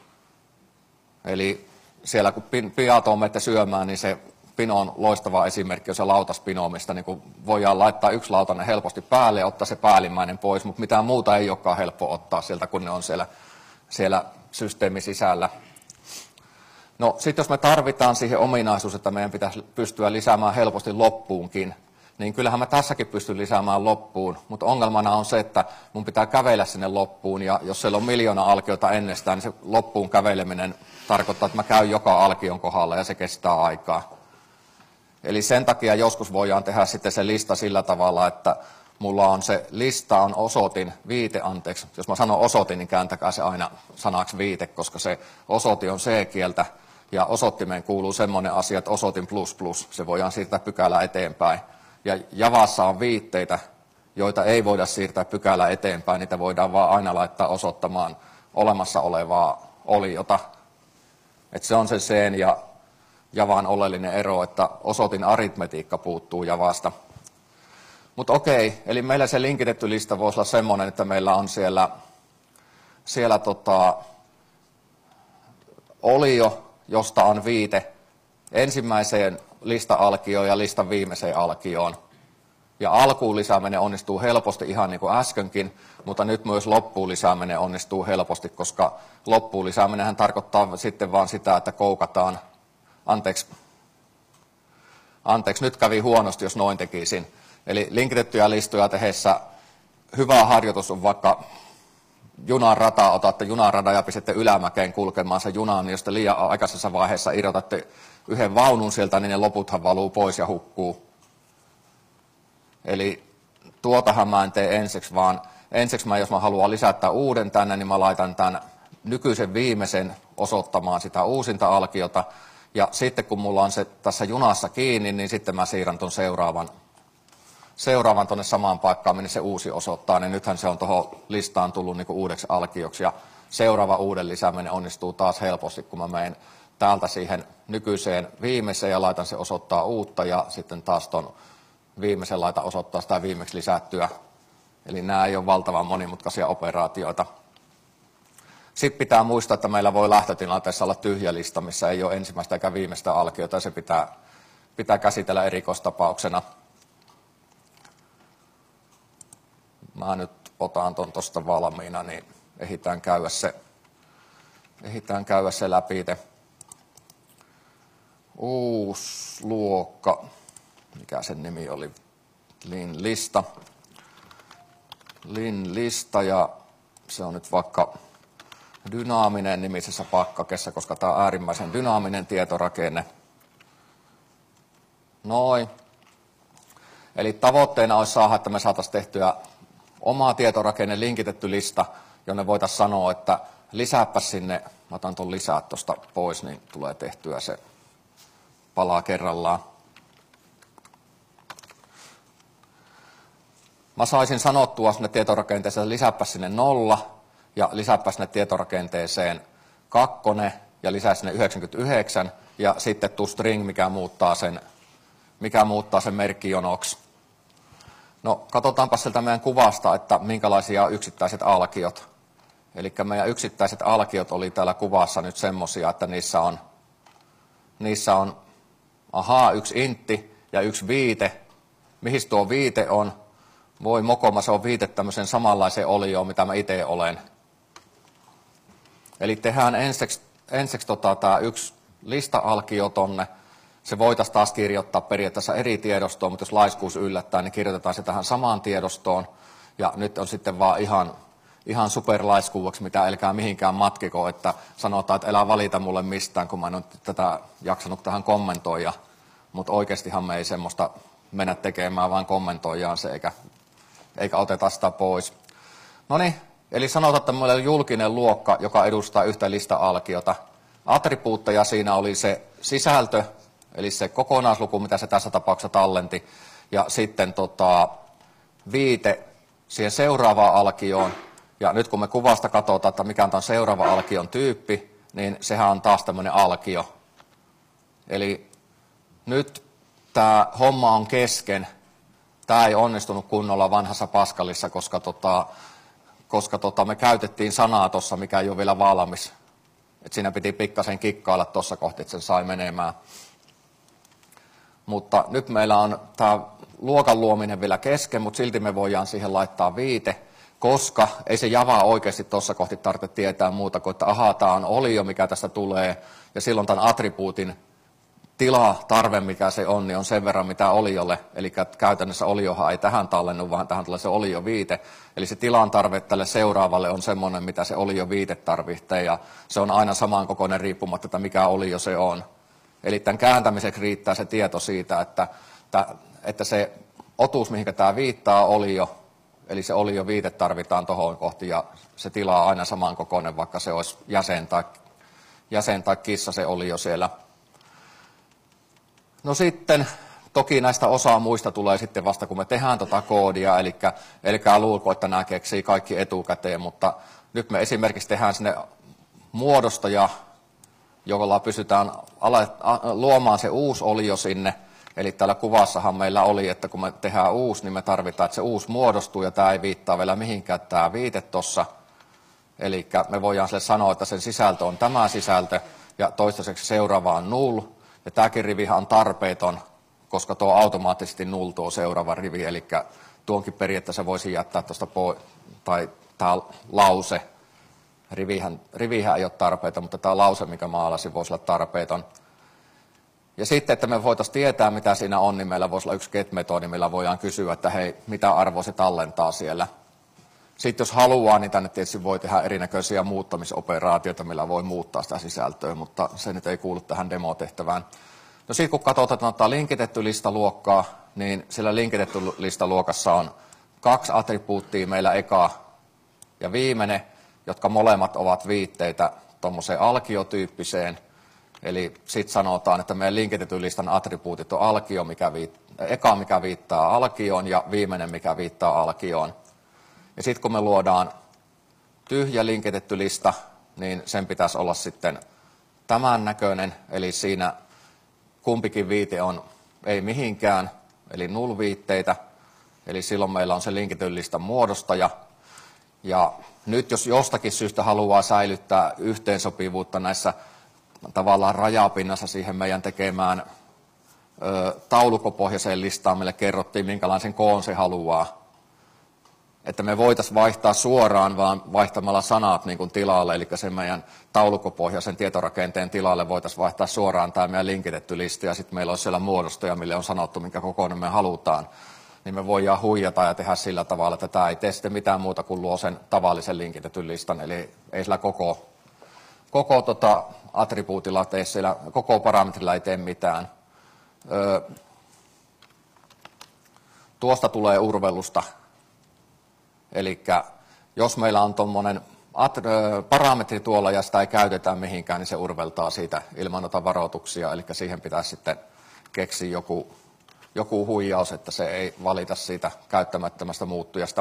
Eli siellä kun piatoon menette syömään, niin se pino on loistava esimerkki, jos se lautaspino, mistä niin voidaan laittaa yksi lautanen helposti päälle ja ottaa se päällimmäinen pois, mutta mitään muuta ei olekaan helppo ottaa sieltä, kun ne on siellä systeemin sisällä. No sitten jos me tarvitaan siihen ominaisuus, että meidän pitäisi pystyä lisäämään helposti loppuunkin, niin kyllähän mä tässäkin pystyn lisäämään loppuun, mutta ongelmana on se, että mun pitää kävellä sinne loppuun, ja jos siellä on 1 000 000 alkiota ennestään, niin se loppuun käveleminen tarkoittaa, että mä käyn joka alkion kohdalla, ja se kestää aikaa. Eli sen takia joskus voidaan tehdä sitten se lista sillä tavalla, että mulla on se lista on osoitin, viite, anteeksi. Jos mä sanon osoitin, niin kääntäkää se aina sanaksi viite, koska se osoitin on C-kieltä, ja osoittimeen kuuluu semmoinen asia, että osoitin plus plus, se voidaan siirtää pykälää eteenpäin. Ja Javassa on viitteitä, joita ei voida siirtää pykälää eteenpäin, niitä voidaan vaan aina laittaa osoittamaan olemassa olevaa oliota. Että se on se C:n ja Javan oleellinen ero, että osoitin aritmetiikka puuttuu Javasta. Mutta okei, eli meillä se linkitetty lista voisi olla semmoinen, että meillä on siellä olio, josta on viite ensimmäiseen lista-alkioon ja listan viimeiseen alkioon. Ja alkuun lisääminen onnistuu helposti ihan niin kuin äskenkin, mutta nyt myös loppuun lisääminen onnistuu helposti, koska loppuun lisääminenhän tarkoittaa sitten vaan sitä, että koukataan. Anteeksi, nyt kävi huonosti, jos noin tekisin. Eli linkitettyjä listoja tehdessä hyvä harjoitus on vaikka junan rata, otatte junaradan ja pistätte ylämäkeen kulkemaan se junaan, niin jos te liian aikaisessa vaiheessa irrotatte yhden vaunun sieltä, niin ne loputhan valuu pois ja hukkuu. Eli tuotahan mä en tee ensiksi, vaan ensiksi jos mä haluan lisätä uuden tänne, niin mä laitan tämän nykyisen viimeisen osoittamaan sitä uusinta alkiota. Ja sitten kun mulla on se tässä junassa kiinni, niin sitten mä siirrän tuon seuraavan tuonne samaan paikkaan, minne se uusi osoittaa, niin nythän se on tuohon listaan tullut niin kuin uudeksi alkioksi. Ja seuraava uuden lisääminen onnistuu taas helposti, kun mä menen täältä siihen nykyiseen viimeiseen ja laitan se osoittaa uutta ja sitten taas tuon viimeisen laitan osoittaa sitä viimeksi lisättyä. Eli nämä ei ole valtavan monimutkaisia operaatioita. Sitten pitää muistaa, että meillä voi lähtötilanteessa olla tyhjä lista, missä ei ole ensimmäistä eikä viimeistä alkiota, ja se pitää käsitellä erikoistapauksena. Mä nyt otan tuon tuosta valmiina, niin ehditään käydä se läpi. Uusi luokka, mikä sen nimi oli, Lin-lista, ja se on nyt vaikka dynaaminen nimisessä pakkakessa, koska tämä on äärimmäisen dynaaminen tietorakenne. Noin. Eli tavoitteena olisi saada, että me saataisiin tehtyä oma tietorakenne linkitetty lista, jonne voitaisiin sanoa, että lisääpä sinne, mä otan tuon lisää tuosta pois, niin tulee tehtyä se palaa kerrallaan. Mä saisin sanottua sinne tietorakenteeseen, että lisääpä sinne 0 ja lisääpä sinne tietorakenteeseen 2 ja lisää sinne 99 ja sitten toString, mikä muuttaa sen merkkijonoksi. No katsotaanpa sieltä meidän kuvasta, että minkälaisia on yksittäiset alkiot. Eli meidän yksittäiset alkiot oli täällä kuvassa nyt semmosia, että niissä on yksi intti ja yksi viite. Mihin tuo viite on? Voi mokoma, se on viite tämmöisen samanlaiseen olioon, mitä mä itse olen. Eli tehdään ensiksi tämä yksi lista-alkio tonne. Se voitaisiin taas kirjoittaa periaatteessa eri tiedostoon, mutta jos laiskuus yllättää, niin kirjoitetaan se tähän samaan tiedostoon. Ja nyt on sitten vaan ihan superlaiskuuvaksi, mitä älkää mihinkään matkiko, että sanotaan, että älä valita mulle mistään, kun mä en ole tätä jaksanut tähän kommentoida. Mutta oikeastihan me ei semmoista mennä tekemään, vaan kommentoidaan se, eikä oteta sitä pois. No niin, eli sanotaan, että meillä on julkinen luokka, joka edustaa yhtä lista-alkiota. Attribuutteja siinä oli se sisältö, eli se kokonaisluku, mitä se tässä tapauksessa tallenti, ja sitten viite, siihen seuraavaan alkioon. Ja nyt kun me kuvasta katsotaan, että mikä on tämän seuraava alkion tyyppi, niin sehän on taas tämmöinen alkio. Eli nyt tämä homma on kesken. Tämä ei onnistunut kunnolla vanhassa Pascalissa, koska me käytettiin sanaa tuossa, mikä ei ole vielä valmis. Et siinä piti pikkasen kikkailla tuossa kohti, että sen sai menemään. Mutta nyt meillä on tämä luokan luominen vielä kesken, mutta silti me voidaan siihen laittaa viite, koska ei se Java oikeasti tuossa kohti tarvitse tietää muuta kuin, että ahaa, tämä on olio, mikä tästä tulee, ja silloin tämän attribuutin tilatarve, mikä se on, niin on sen verran, mitä oliolle. Eli käytännössä oliohan ei tähän tallennu, vaan tähän tulee se olioviite. Eli se tilan tarve tälle seuraavalle on semmoinen, mitä se olioviite tarvitsee, ja se on aina samankokoinen riippumatta, että mikä olio se on. Eli tämän kääntämiseksi riittää se tieto siitä, että se otuus, mihin tämä viittaa, olio, eli se olioviite tarvitaan tuohon kohti, ja se tila on aina samankokoinen, vaikka se olisi jäsen tai kissa se olio siellä. No sitten, toki näistä osa muista tulee sitten vasta, kun me tehdään tota koodia, eli luulko, että nämä keksii kaikki etukäteen, mutta nyt me esimerkiksi tehdään sinne muodostaja, jolla pystytään luomaan se uusi olio sinne. Eli täällä kuvassahan meillä oli, että kun me tehdään uusi, niin me tarvitaan, että se uusi muodostuu, ja tämä ei viittaa vielä mihinkään tämä viite tuossa. Eli me voidaan sille sanoa, että sen sisältö on tämä sisältö, ja toistaiseksi seuraava on null. Ja tämäkin rivihan on tarpeeton, koska tuo automaattisesti null tuo seuraava rivi, eli tuonkin periaatteessa voisi jättää tuosta tai tämä lause. Rivihän ei ole tarpeeton, mutta tämä lause, mikä maalasin, voisi olla tarpeeton. Ja sitten, että me voitaisiin tietää, mitä siinä on, niin meillä voisi olla yksi get-metodi, millä voidaan kysyä, että hei, mitä arvoa se tallentaa siellä. Sitten jos haluaa, niin tänne tietysti voi tehdä erinäköisiä muuttamisoperaatioita, millä voi muuttaa sitä sisältöä, mutta se nyt ei kuulu tähän demotehtävään. No sitten kun katsotaan linkitetty listaluokkaa, niin sillä linkitetty listaluokassa on 2 attribuuttia meillä eka ja viimeinen, jotka molemmat ovat viitteitä tuommoiseen alkiotyyppiseen. Eli sitten sanotaan, että meidän linkitetyn listan attribuutit on alkio, eka mikä viittaa alkioon ja viimeinen mikä viittaa alkioon. Ja sitten kun me luodaan tyhjä linkitetty lista, niin sen pitäisi olla sitten tämän näköinen, eli siinä kumpikin viite on ei mihinkään, eli null-viitteitä, eli silloin meillä on se linkityn listan muodostaja. Ja nyt jos jostakin syystä haluaa säilyttää yhteensopivuutta näissä tavallaan rajapinnassa siihen meidän tekemään taulukopohjaiseen listaan, mille kerrottiin, minkälaisen koon se haluaa. Että me voitaisiin vaihtaa suoraan, vaan vaihtamalla sanat niin kuin tilalle, eli sen meidän taulukopohjaisen tietorakenteen tilalle voitaisiin vaihtaa suoraan tämä meidän linkitetty lista, ja sitten meillä olisi siellä muodostoja, mille on sanottu, minkä kokoinen me halutaan. Niin me voidaan huijata ja tehdä sillä tavalla, että tämä ei tee sitten mitään muuta kuin luo sen tavallisen linkitetyn listan, eli ei sillä koko attribuutilla tee siellä, koko parametrilla ei tee mitään. Tuosta tulee urvellusta. Eli jos meillä on tuommoinen parametri tuolla ja sitä ei käytetä mihinkään, niin se urveltaa siitä ilman noita varoituksia. Eli siihen pitäisi sitten keksiä joku huijaus, että se ei valita siitä käyttämättömästä muuttujasta.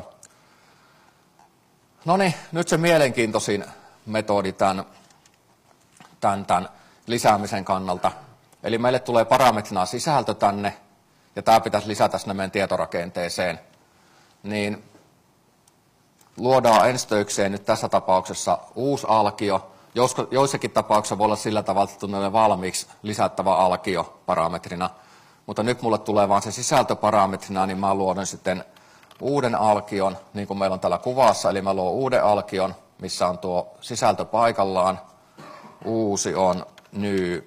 No niin, nyt se mielenkiintoisin metodi tämän lisäämisen kannalta. Eli meille tulee parametrina sisältö tänne, ja tämä pitäisi lisätä sinne meidän tietorakenteeseen. Niin luodaan enstöikseen nyt tässä tapauksessa uusi alkio. Joissakin tapauksissa voi olla sillä tavalla, että tulee valmiiksi lisättävä alkio parametrina. Mutta nyt mulle tulee vaan se sisältöparametrina, niin mä luodin sitten uuden alkion, niin kuin meillä on täällä kuvassa. Eli mä luon uuden alkion, missä on tuo sisältö paikallaan. Uusi on new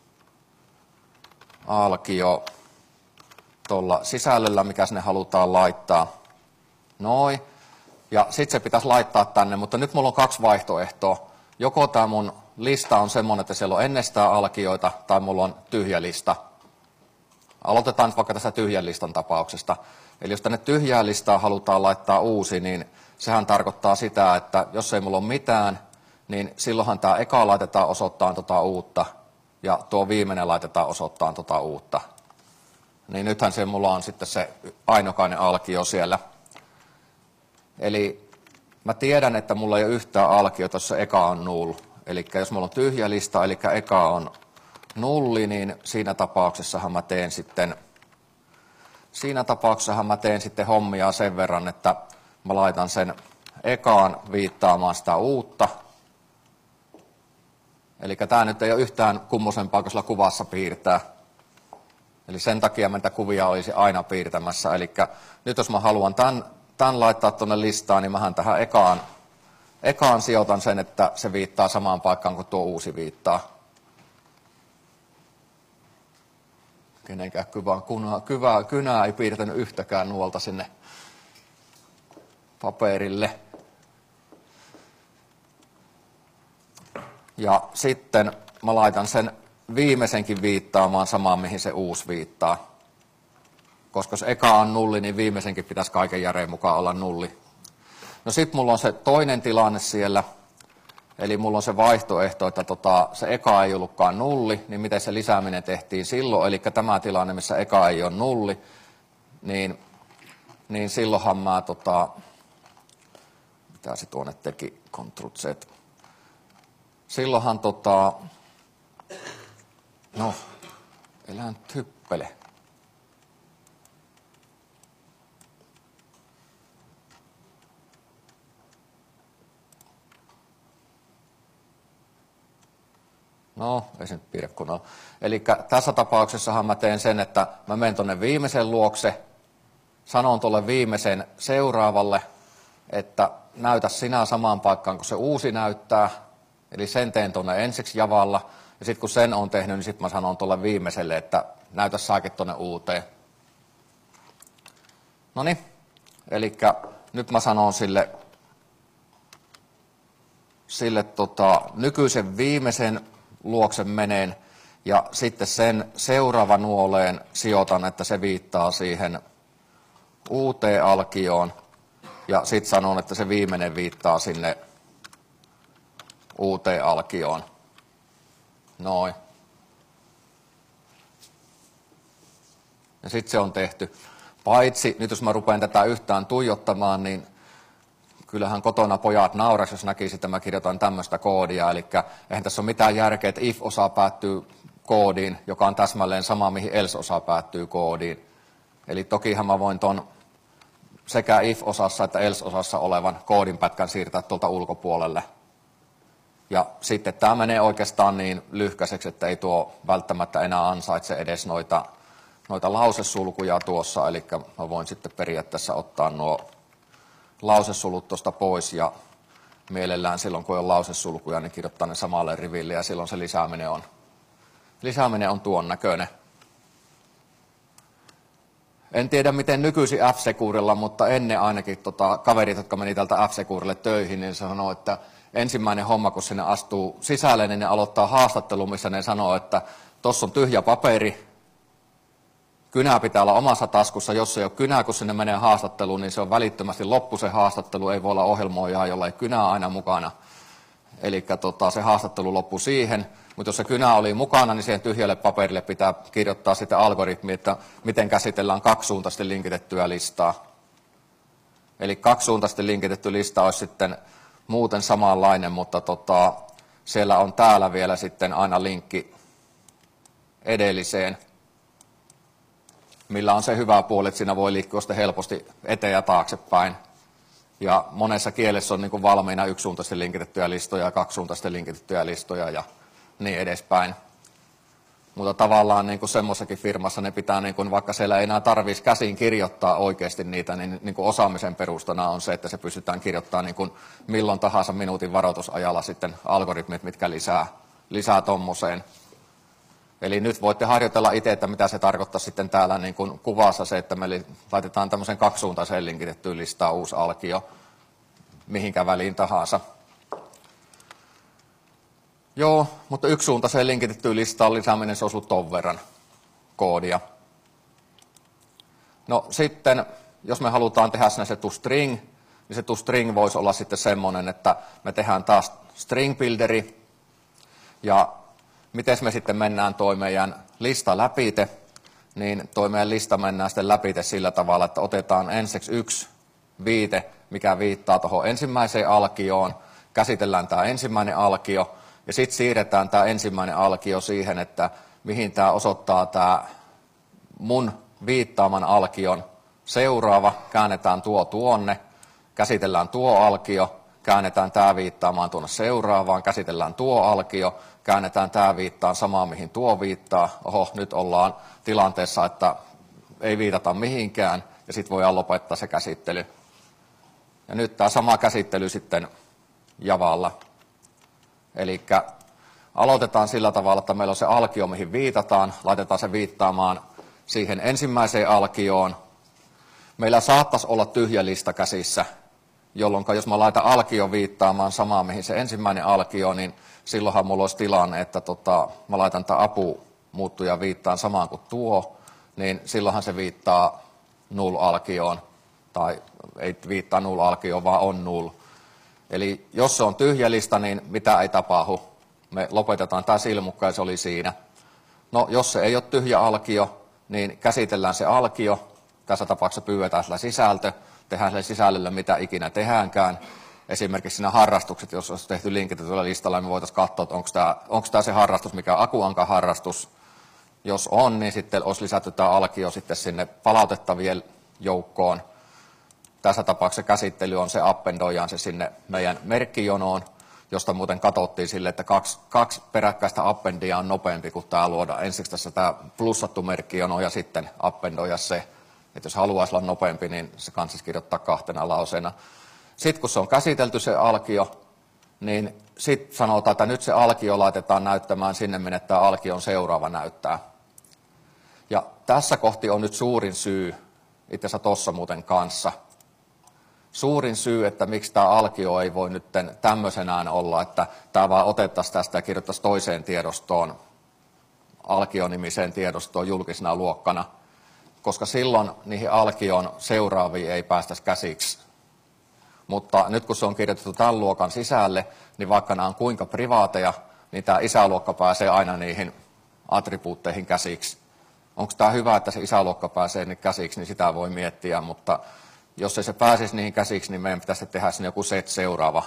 alkio tuolla sisällöllä, mikä sinne halutaan laittaa. Noin. Ja sitten se pitäisi laittaa tänne, mutta nyt mulla on 2 vaihtoehtoa. Joko tämä mun lista on semmoinen, että siellä on ennestään alkioita, tai mulla on tyhjä lista. Aloitetaan nyt vaikka tästä tyhjän listan tapauksesta. Eli jos tänne tyhjään listaan halutaan laittaa uusi, niin sehän tarkoittaa sitä, että jos ei mulla ole mitään, niin silloinhan tämä eka laitetaan osoittaa uutta, ja tuo viimeinen laitetaan osoittaa uutta. Niin nythän se mulla on sitten se ainokainen alkio siellä. Eli mä tiedän, että mulla ei ole yhtään alkiota, jossa eka on null. Eli jos mulla on tyhjä lista, eli eka on nulli, niin siinä tapauksessahan mä teen sitten hommia sen verran, että mä laitan sen ekaan viittaamaan sitä uutta. Eli tämä nyt ei ole yhtään kummosempaa kuin sillä kuvassa piirtää. Eli sen takia mä niitä kuvia olisi aina piirtämässä. Eli nyt jos mä haluan tämän laittaa tuonne listaan, niin mähän tähän ekaan sijoitan sen, että se viittaa samaan paikkaan kuin tuo uusi viittaa. Kenenkään kynää ei piirtänyt yhtäkään nuolta sinne paperille. Ja sitten mä laitan sen viimeisenkin viittaamaan samaan, mihin se uusi viittaa. Koska jos eka on nulli, niin viimeisenkin pitäisi kaiken järjen mukaan olla nulli. No sitten mulla on se toinen tilanne siellä. Eli mulla on se vaihtoehto, että se eka ei ollutkaan nulli, niin miten se lisääminen tehtiin silloin. Eli tämä tilanne, missä eka ei ole nulli, niin silloinhan mä, mitä se tuonne teki, Ctrl-Z. Silloinhan no, elää nyt hyppele. No, ei se nyt piirrä kunnolla. Eli tässä tapauksessahan mä teen sen, että mä menen tuonne viimeisen luokse, sanon tuolle viimeisen seuraavalle, että näytä sinä samaan paikkaan, kun se uusi näyttää. Eli sen teen tuonne ensiksi javalla, ja sitten kun sen on tehnyt, niin sitten mä sanon tuolle viimeiselle, että näytä saakin tuonne uuteen. Noniin, eli nyt mä sanon sille nykyisen viimeisen luoksen meneen, ja sitten sen seuraavan nuoleen sijoitan, että se viittaa siihen uuteen alkioon, ja sitten sanon, että se viimeinen viittaa sinne uuteen alkioon. Noin. Ja sitten se on tehty. Paitsi, nyt jos mä rupean tätä yhtään tuijottamaan, niin kyllähän kotona pojat nauraisi, jos näkisi, että mä kirjoitan tämmöistä koodia. Eli eihän tässä ole mitään järkeä, että if-osa päättyy koodiin, joka on täsmälleen sama, mihin else-osa päättyy koodiin. Eli tokihan mä voin ton sekä if-osassa että else-osassa olevan koodinpätkän siirtää tuolta ulkopuolelle. Ja sitten tämä menee oikeastaan niin lyhkäiseksi, että ei tuo välttämättä enää ansaitse edes noita lausesulkuja tuossa. Eli mä voin sitten periaatteessa ottaa nuo lausesulut tuosta pois ja mielellään silloin, kun on lausesulkuja, niin kirjoittaa ne samalle riville ja silloin se lisääminen on tuon näköinen. En tiedä, miten nykyisin F-Securella, mutta ennen ainakin kaverit, jotka meni tältä F-Securelle töihin, niin sanoo, että ensimmäinen homma, kun sinne astuu sisälle, niin ne aloittaa haastattelun, missä ne sanoo, että tuossa on tyhjä paperi, kynä pitää olla omassa taskussa, jos ei ole kynää, kun sinne menee haastatteluun, niin se on välittömästi loppu se haastattelu, ei voi olla ohjelmoijaa, jolla ei kynää aina mukana. Eli se haastattelu loppui siihen, mutta jos se kynä oli mukana, niin siihen tyhjälle paperille pitää kirjoittaa sitten algoritmi, että miten käsitellään kaksisuuntaisesti linkitettyä listaa. Eli kaksisuuntaisesti linkitetty lista olisi sitten muuten samanlainen, mutta siellä on täällä vielä sitten aina linkki edelliseen, millä on se hyvä puoli, että siinä voi liikkua sitten helposti eteen ja taaksepäin. Ja monessa kielessä on niin kuin valmiina yksisuuntaisesti linkitettyjä listoja ja kaksisuuntaisesti linkitettyjä listoja ja niin edespäin. Mutta tavallaan niin kuin semmoisessakin firmassa ne pitää, niin kuin, vaikka siellä ei enää tarvitsisi käsin kirjoittaa oikeasti niitä, niin kuin osaamisen perustana on se, että se pystytään kirjoittamaan niin kuin milloin tahansa minuutin varoitusajalla sitten algoritmit, mitkä lisää tommoseen. Eli nyt voitte harjoitella itse, että mitä se tarkoittaa sitten täällä niin kuin kuvassa se, että me laitetaan tämmöisen kaksisuuntaiseen linkitettyyn listaan uusi alkio mihinkä väliin tahansa. Joo, mutta yksisuuntaiseen linkitettyyn listaan lisääminen se osuu ton verran koodia. No sitten, jos me halutaan tehdä sinne se toString, niin se toString voisi olla sitten semmoinen, että me tehdään taas string builderi. Ja miten me sitten mennään toi meidän lista läpite, niin toi meidän lista mennään sitten läpite sillä tavalla, että otetaan ensiksi yksi viite mikä viittaa tuohon ensimmäiseen alkioon, käsitellään tämä ensimmäinen alkio, ja sitten siirretään tämä ensimmäinen alkio siihen, että mihin tämä osoittaa tämä mun viittaaman alkion seuraava, käännetään tuo tuonne, käsitellään tuo alkio, käännetään tämä viittaamaan tuonne seuraavaan, käsitellään tuo alkio, käännetään tämä viittaan samaan, mihin tuo viittaa. Oho, nyt ollaan tilanteessa, että ei viitata mihinkään, ja sitten voidaan lopettaa se käsittely. Ja nyt tämä sama käsittely sitten Javalla. Eli aloitetaan sillä tavalla, että meillä on se alkio, mihin viitataan, laitetaan se viittaamaan siihen ensimmäiseen alkioon. Meillä saattaisi olla tyhjä lista käsissä, jolloin jos mä laitan alkio viittaamaan samaan, mihin se ensimmäinen alkio, niin silloinhan mulla olisi tilanne, että mä laitan tämän apumuuttuja viittaan samaan kuin tuo, niin silloinhan se viittaa null-alkioon, tai ei viittaa null-alkioon, vaan on null. Eli jos se on tyhjä lista, niin mitä ei tapahdu? Me lopetetaan tämä silmukka ja se oli siinä. No, jos se ei ole tyhjä alkio, niin käsitellään se alkio. Tässä tapauksessa pyydetään sillä sisältö, tehdään sille sisällölle mitä ikinä tehdäänkään. Esimerkiksi siinä harrastukset, jos olisi tehty linkitetyllä listalla, niin me voitaisiin katsoa, että onko tämä se harrastus, mikä on Akuankan harrastus. Jos on, niin sitten olisi lisätty tämä alkio sitten sinne palautettavien joukkoon. Tässä tapauksessa käsittely on se appendoidaan se sinne meidän merkkijonoon, josta muuten katsottiin sille, että kaksi peräkkäistä appendia on nopeampi kuin tämä luoda. Ensiksi tässä tämä plussattu merkkijono ja sitten appendoida se. Että jos haluaisi olla nopeampi, niin se kanssa kirjoittaa 2 lauseena. Sitten kun se on käsitelty se alkio, niin sitten sanotaan, että nyt se alkio laitetaan näyttämään sinne, minne tämä alkion seuraava näyttää. Ja tässä kohti on nyt suurin syy, itse asiassa tuossa muuten kanssa. Suurin syy, että miksi tämä alkio ei voi nyt tämmöisenään olla, että tämä vaan otettaisiin tästä ja kirjoittaisiin toiseen tiedostoon, alkionimiseen tiedostoon julkisena luokkana, koska silloin niihin alkion seuraaviin ei päästäisi käsiksi. Mutta nyt kun se on kirjoitettu tämän luokan sisälle, niin vaikka nämä on kuinka privaateja, niin tämä isäluokka pääsee aina niihin attribuutteihin käsiksi. Onko tämä hyvä, että se isäluokka pääsee niihin käsiksi, niin sitä voi miettiä, mutta jos ei se pääsisi niihin käsiksi, niin meidän pitäisi tehdä sinne joku set seuraava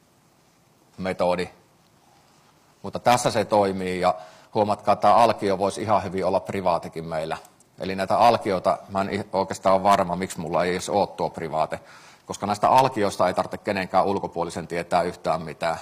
metodi. Mutta tässä se toimii ja huomatkaa, että tämä alkio voisi ihan hyvin olla privaatikin meillä. Eli näitä alkioita, mä en oikeastaan ole varma, miksi mulla ei edes ole tuo privaate, koska näistä alkioista ei tarvitse kenenkään ulkopuolisen tietää yhtään mitään.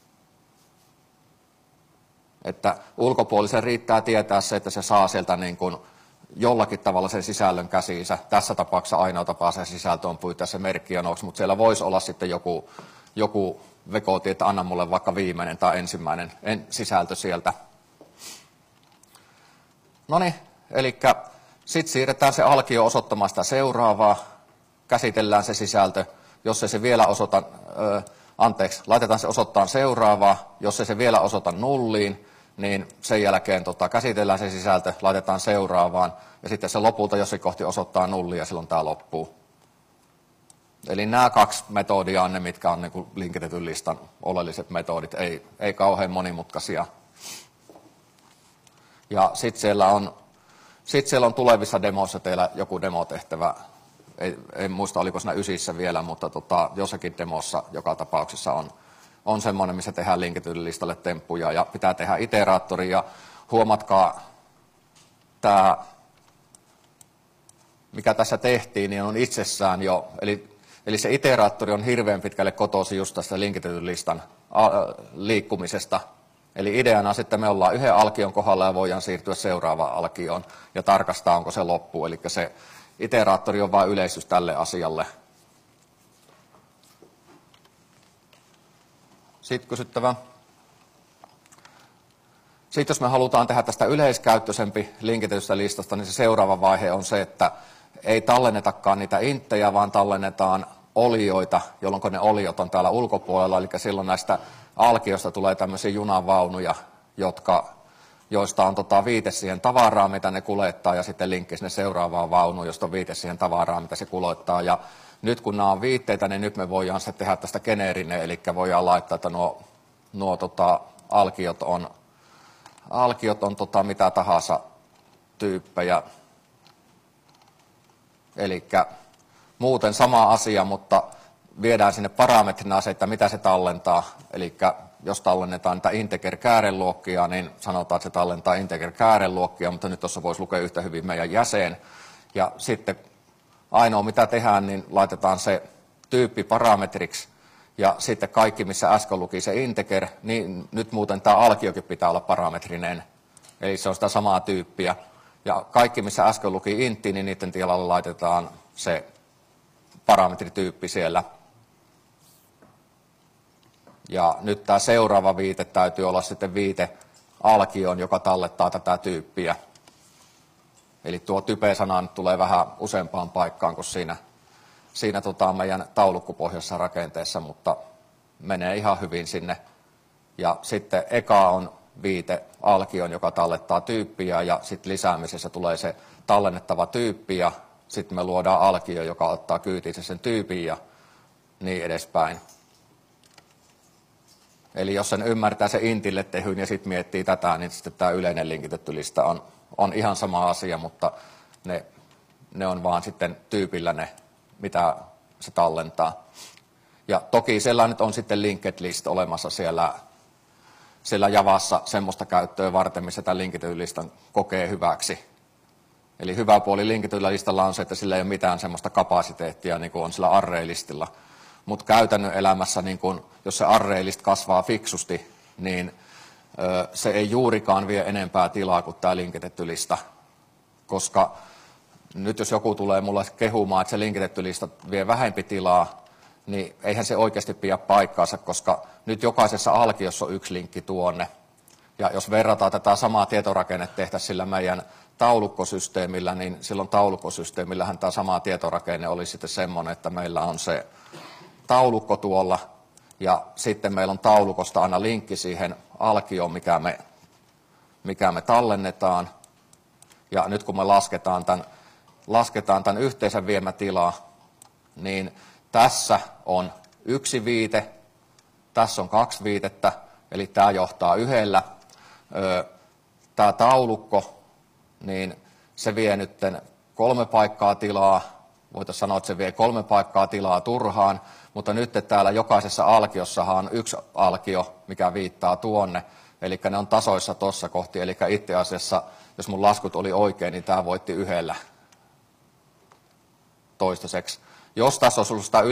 Että ulkopuolisen riittää tietää se, että se saa sieltä niin kuin jollakin tavalla sen sisällön käsiinsä. Tässä tapauksessa ainoa tapa se sisältö on pyytää se merkkijonoksi, mutta siellä voisi olla sitten joku vekoti, että anna mulle vaikka viimeinen tai ensimmäinen sisältö sieltä. Noniin, eli sitten siirretään se alkio osoittamaan sitä seuraavaa, käsitellään se sisältö, jos ei se vielä osoita, laitetaan se osoittaa seuraavaa, jos ei se vielä osoita nulliin, niin sen jälkeen käsitellään se sisältö, laitetaan seuraavaan, ja sitten se lopulta jossain kohti osoittaa nullia, ja silloin tämä loppuu. Eli nämä 2 metodia on ne, mitkä on niin linkitetyn listan oleelliset metodit, ei kauhean monimutkaisia. Ja sitten siellä on tulevissa demoissa teillä joku demotehtävä, en muista oliko siinä 9 vielä, mutta jossakin demossa joka tapauksessa on semmoinen, missä tehdään linkitylle listalle temppuja ja pitää tehdä iteraattori. Ja huomatkaa, tämä, mikä tässä tehtiin, niin on itsessään jo, eli se iteraattori on hirveän pitkälle kotoisin just tästä linkityn listan liikkumisesta. Eli ideana sitten me ollaan yhden alkion kohdalla ja voidaan siirtyä seuraavaan alkioon ja tarkastaa, onko se loppu. Eli se iteraattori on vain yleistys tälle asialle. Sitten kysyttävä. Sitten jos me halutaan tehdä tästä yleiskäyttöisempi linkitetystä listasta, niin se seuraava vaihe on se, että ei tallennetakaan niitä inttejä, vaan tallennetaan olioita, jolloin ne oliot on täällä ulkopuolella. Eli silloin näistä alkioista tulee tämmöisiä junavaunuja, joista on viite siihen tavaraan, mitä ne kuljettaa, ja sitten linkki sinne seuraavaan vaunuun, josta on viite siihen tavaraan, mitä se kuljettaa. Ja nyt kun nämä on viitteitä, niin nyt me voidaan sitten tehdä tästä geneerinen, eli voidaan laittaa, että nuo alkiot on mitä tahansa tyyppejä. Eli muuten sama asia, mutta viedään sinne parametrina se, että mitä se tallentaa. Eli jos tallennetaan niitä integer-kääreluokkia, niin sanotaan, että se tallentaa integer-kääreluokkia, mutta nyt tuossa voisi lukea yhtä hyvin meidän jäsen. Ja sitten ainoa mitä tehdään, niin laitetaan se tyyppi parametriksi. Ja sitten kaikki, missä äsken luki se integer, niin nyt muuten tämä alkiokin pitää olla parametrinen. Eli se on sitä samaa tyyppiä. Ja kaikki, missä äsken luki intti, niin niiden tilalle laitetaan se parametrityyppi siellä. Ja nyt tämä seuraava viite täytyy olla sitten viite alkioon, joka tallettaa tätä tyyppiä. Eli tuo type-sana nyt tulee vähän useampaan paikkaan kuin siinä meidän taulukkopohjassa rakenteessa, mutta menee ihan hyvin sinne. Ja sitten eka on viite alkion, joka tallettaa tyyppiä, ja sitten lisäämisessä tulee se tallennettava tyyppi, ja sitten me luodaan alkio, joka ottaa kyytiinsä sen tyypin ja niin edespäin. Eli jos sen ymmärtää se intille tehyn ja sitten miettii tätä, niin sitten tämä yleinen linkitetty lista on ihan sama asia, mutta ne on vaan sitten tyypillä ne, mitä se tallentaa. Ja toki siellä nyt on sitten linked list olemassa siellä Javassa semmoista käyttöä varten, missä tämän linkitetyn listan kokee hyväksi. Eli hyvä puoli linkitetyllä listalla on se, että sillä ei ole mitään semmoista kapasiteettia, niin kuin on sillä array-listilla. Mutta käytännön elämässä, niin kun, jos se array-list kasvaa fiksusti, niin se ei juurikaan vie enempää tilaa kuin tämä linkitetty lista. Koska nyt jos joku tulee mulle kehumaan, että se linkitetty lista vie vähempi tilaa, niin eihän se oikeasti pidä paikkaansa, koska nyt jokaisessa alkiossa on yksi linkki tuonne. Ja jos verrataan tätä samaa tietorakennetta tehtäisiin sillä meidän taulukkosysteemillä, niin silloin taulukkosysteemillähän tämä sama tietorakenne oli sitten semmoinen, että meillä on se taulukko tuolla, ja sitten meillä on taulukosta aina linkki siihen alkioon, mikä me tallennetaan. Ja nyt kun me lasketaan tämän yhteensä viemätilaa, niin tässä on yksi viite, tässä on kaksi viitettä, eli tämä johtaa yhdellä. Tämä taulukko, niin se vie nyt 3 paikkaa tilaa, voitaisiin sanoa, että se vie 3 paikkaa tilaa turhaan, mutta nyt täällä jokaisessa alkiossahan on yksi alkio, mikä viittaa tuonne, eli ne on tasoissa tuossa kohti, eli itse asiassa, jos mun laskut oli oikein, niin tämä voitti yhdellä toistaiseksi. Jos tässä olisi ollut sitä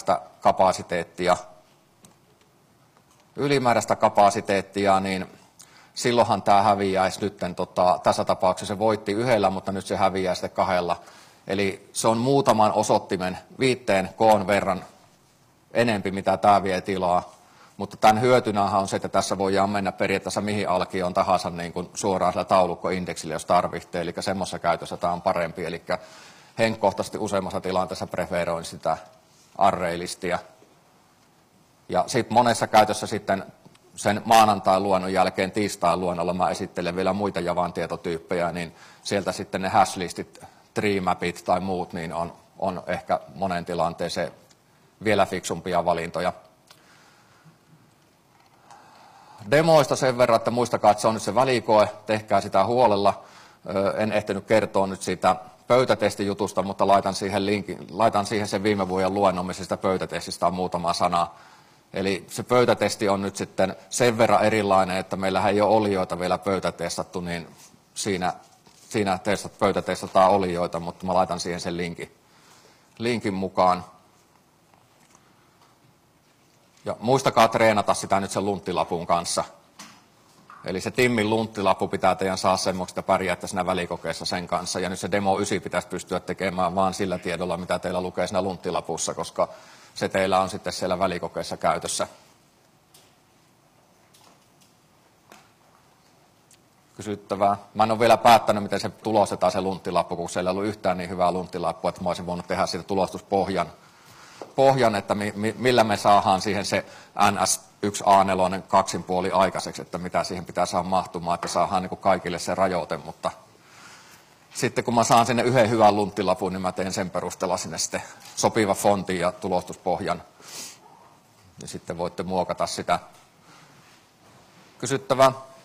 ylimääräistä kapasiteettia, niin silloinhan tämä häviäisi nyt, tässä tapauksessa se voitti yhdellä, mutta nyt se häviää sitten 2. Eli se on muutaman osoittimen 5 koon verran enempi, mitä tämä vie tilaa. Mutta tämän hyötynähän on se, että tässä voidaan mennä periaatteessa mihin alkioon tahansa niin kuin suoraan sillä taulukkoindeksillä, jos tarvitsee. Eli semmoisessa käytössä tämä on parempi. Eli henkkohtaisesti useimmassa tilanteessa preferoin sitä array-listiä. Ja sitten monessa käytössä sitten sen maanantain luennon jälkeen tiistain luennolla mä esittelen vielä muita Javan tietotyyppejä, niin sieltä sitten ne hashlistit, tree-mapit tai muut, niin on ehkä monen tilanteeseen vielä fiksumpia valintoja. Demoista sen verran, että muistakaa, että se on nyt se välikoe, tehkää sitä huolella. En ehtinyt kertoa nyt siitä pöytätestijutusta, mutta laitan siihen sen viime vuoden luennon, missä sitä pöytätestistä on muutama sana. Eli se pöytätesti on nyt sitten sen verran erilainen, että meillähän ei ole olioita vielä pöytätestattu, niin siinä pöytätestataan olioita, mutta mä laitan siihen sen linkin mukaan. Ja muistakaa treenata sitä nyt sen lunttilapun kanssa. Eli se Timmin lunttilappu pitää teidän saada semmoista, että pärjäätte siinä välikokeessa sen kanssa. Ja nyt se Demo 9 pitäisi pystyä tekemään vaan sillä tiedolla, mitä teillä lukee siinä lunttilapussa, koska se teillä on sitten siellä välikokeessa käytössä. Kysyttävää. Mä en ole vielä päättänyt, miten se tulostetaan se lunttilappu, kun siellä ei ollut yhtään niin hyvää lunttilappua, että mä olisin voinut tehdä siitä tulostuspohjan, että millä me saadaan siihen se NS1A4 2,5 aikaiseksi, että mitä siihen pitää saada mahtumaan, että saadaan niin kuin kaikille se rajoite, mutta sitten kun mä saan sinne yhden hyvän lunttilapun, niin mä teen sen perusteella sinne sitten sopiva fontin ja tulostuspohjan. Ja sitten voitte muokata sitä. Kysyttävää.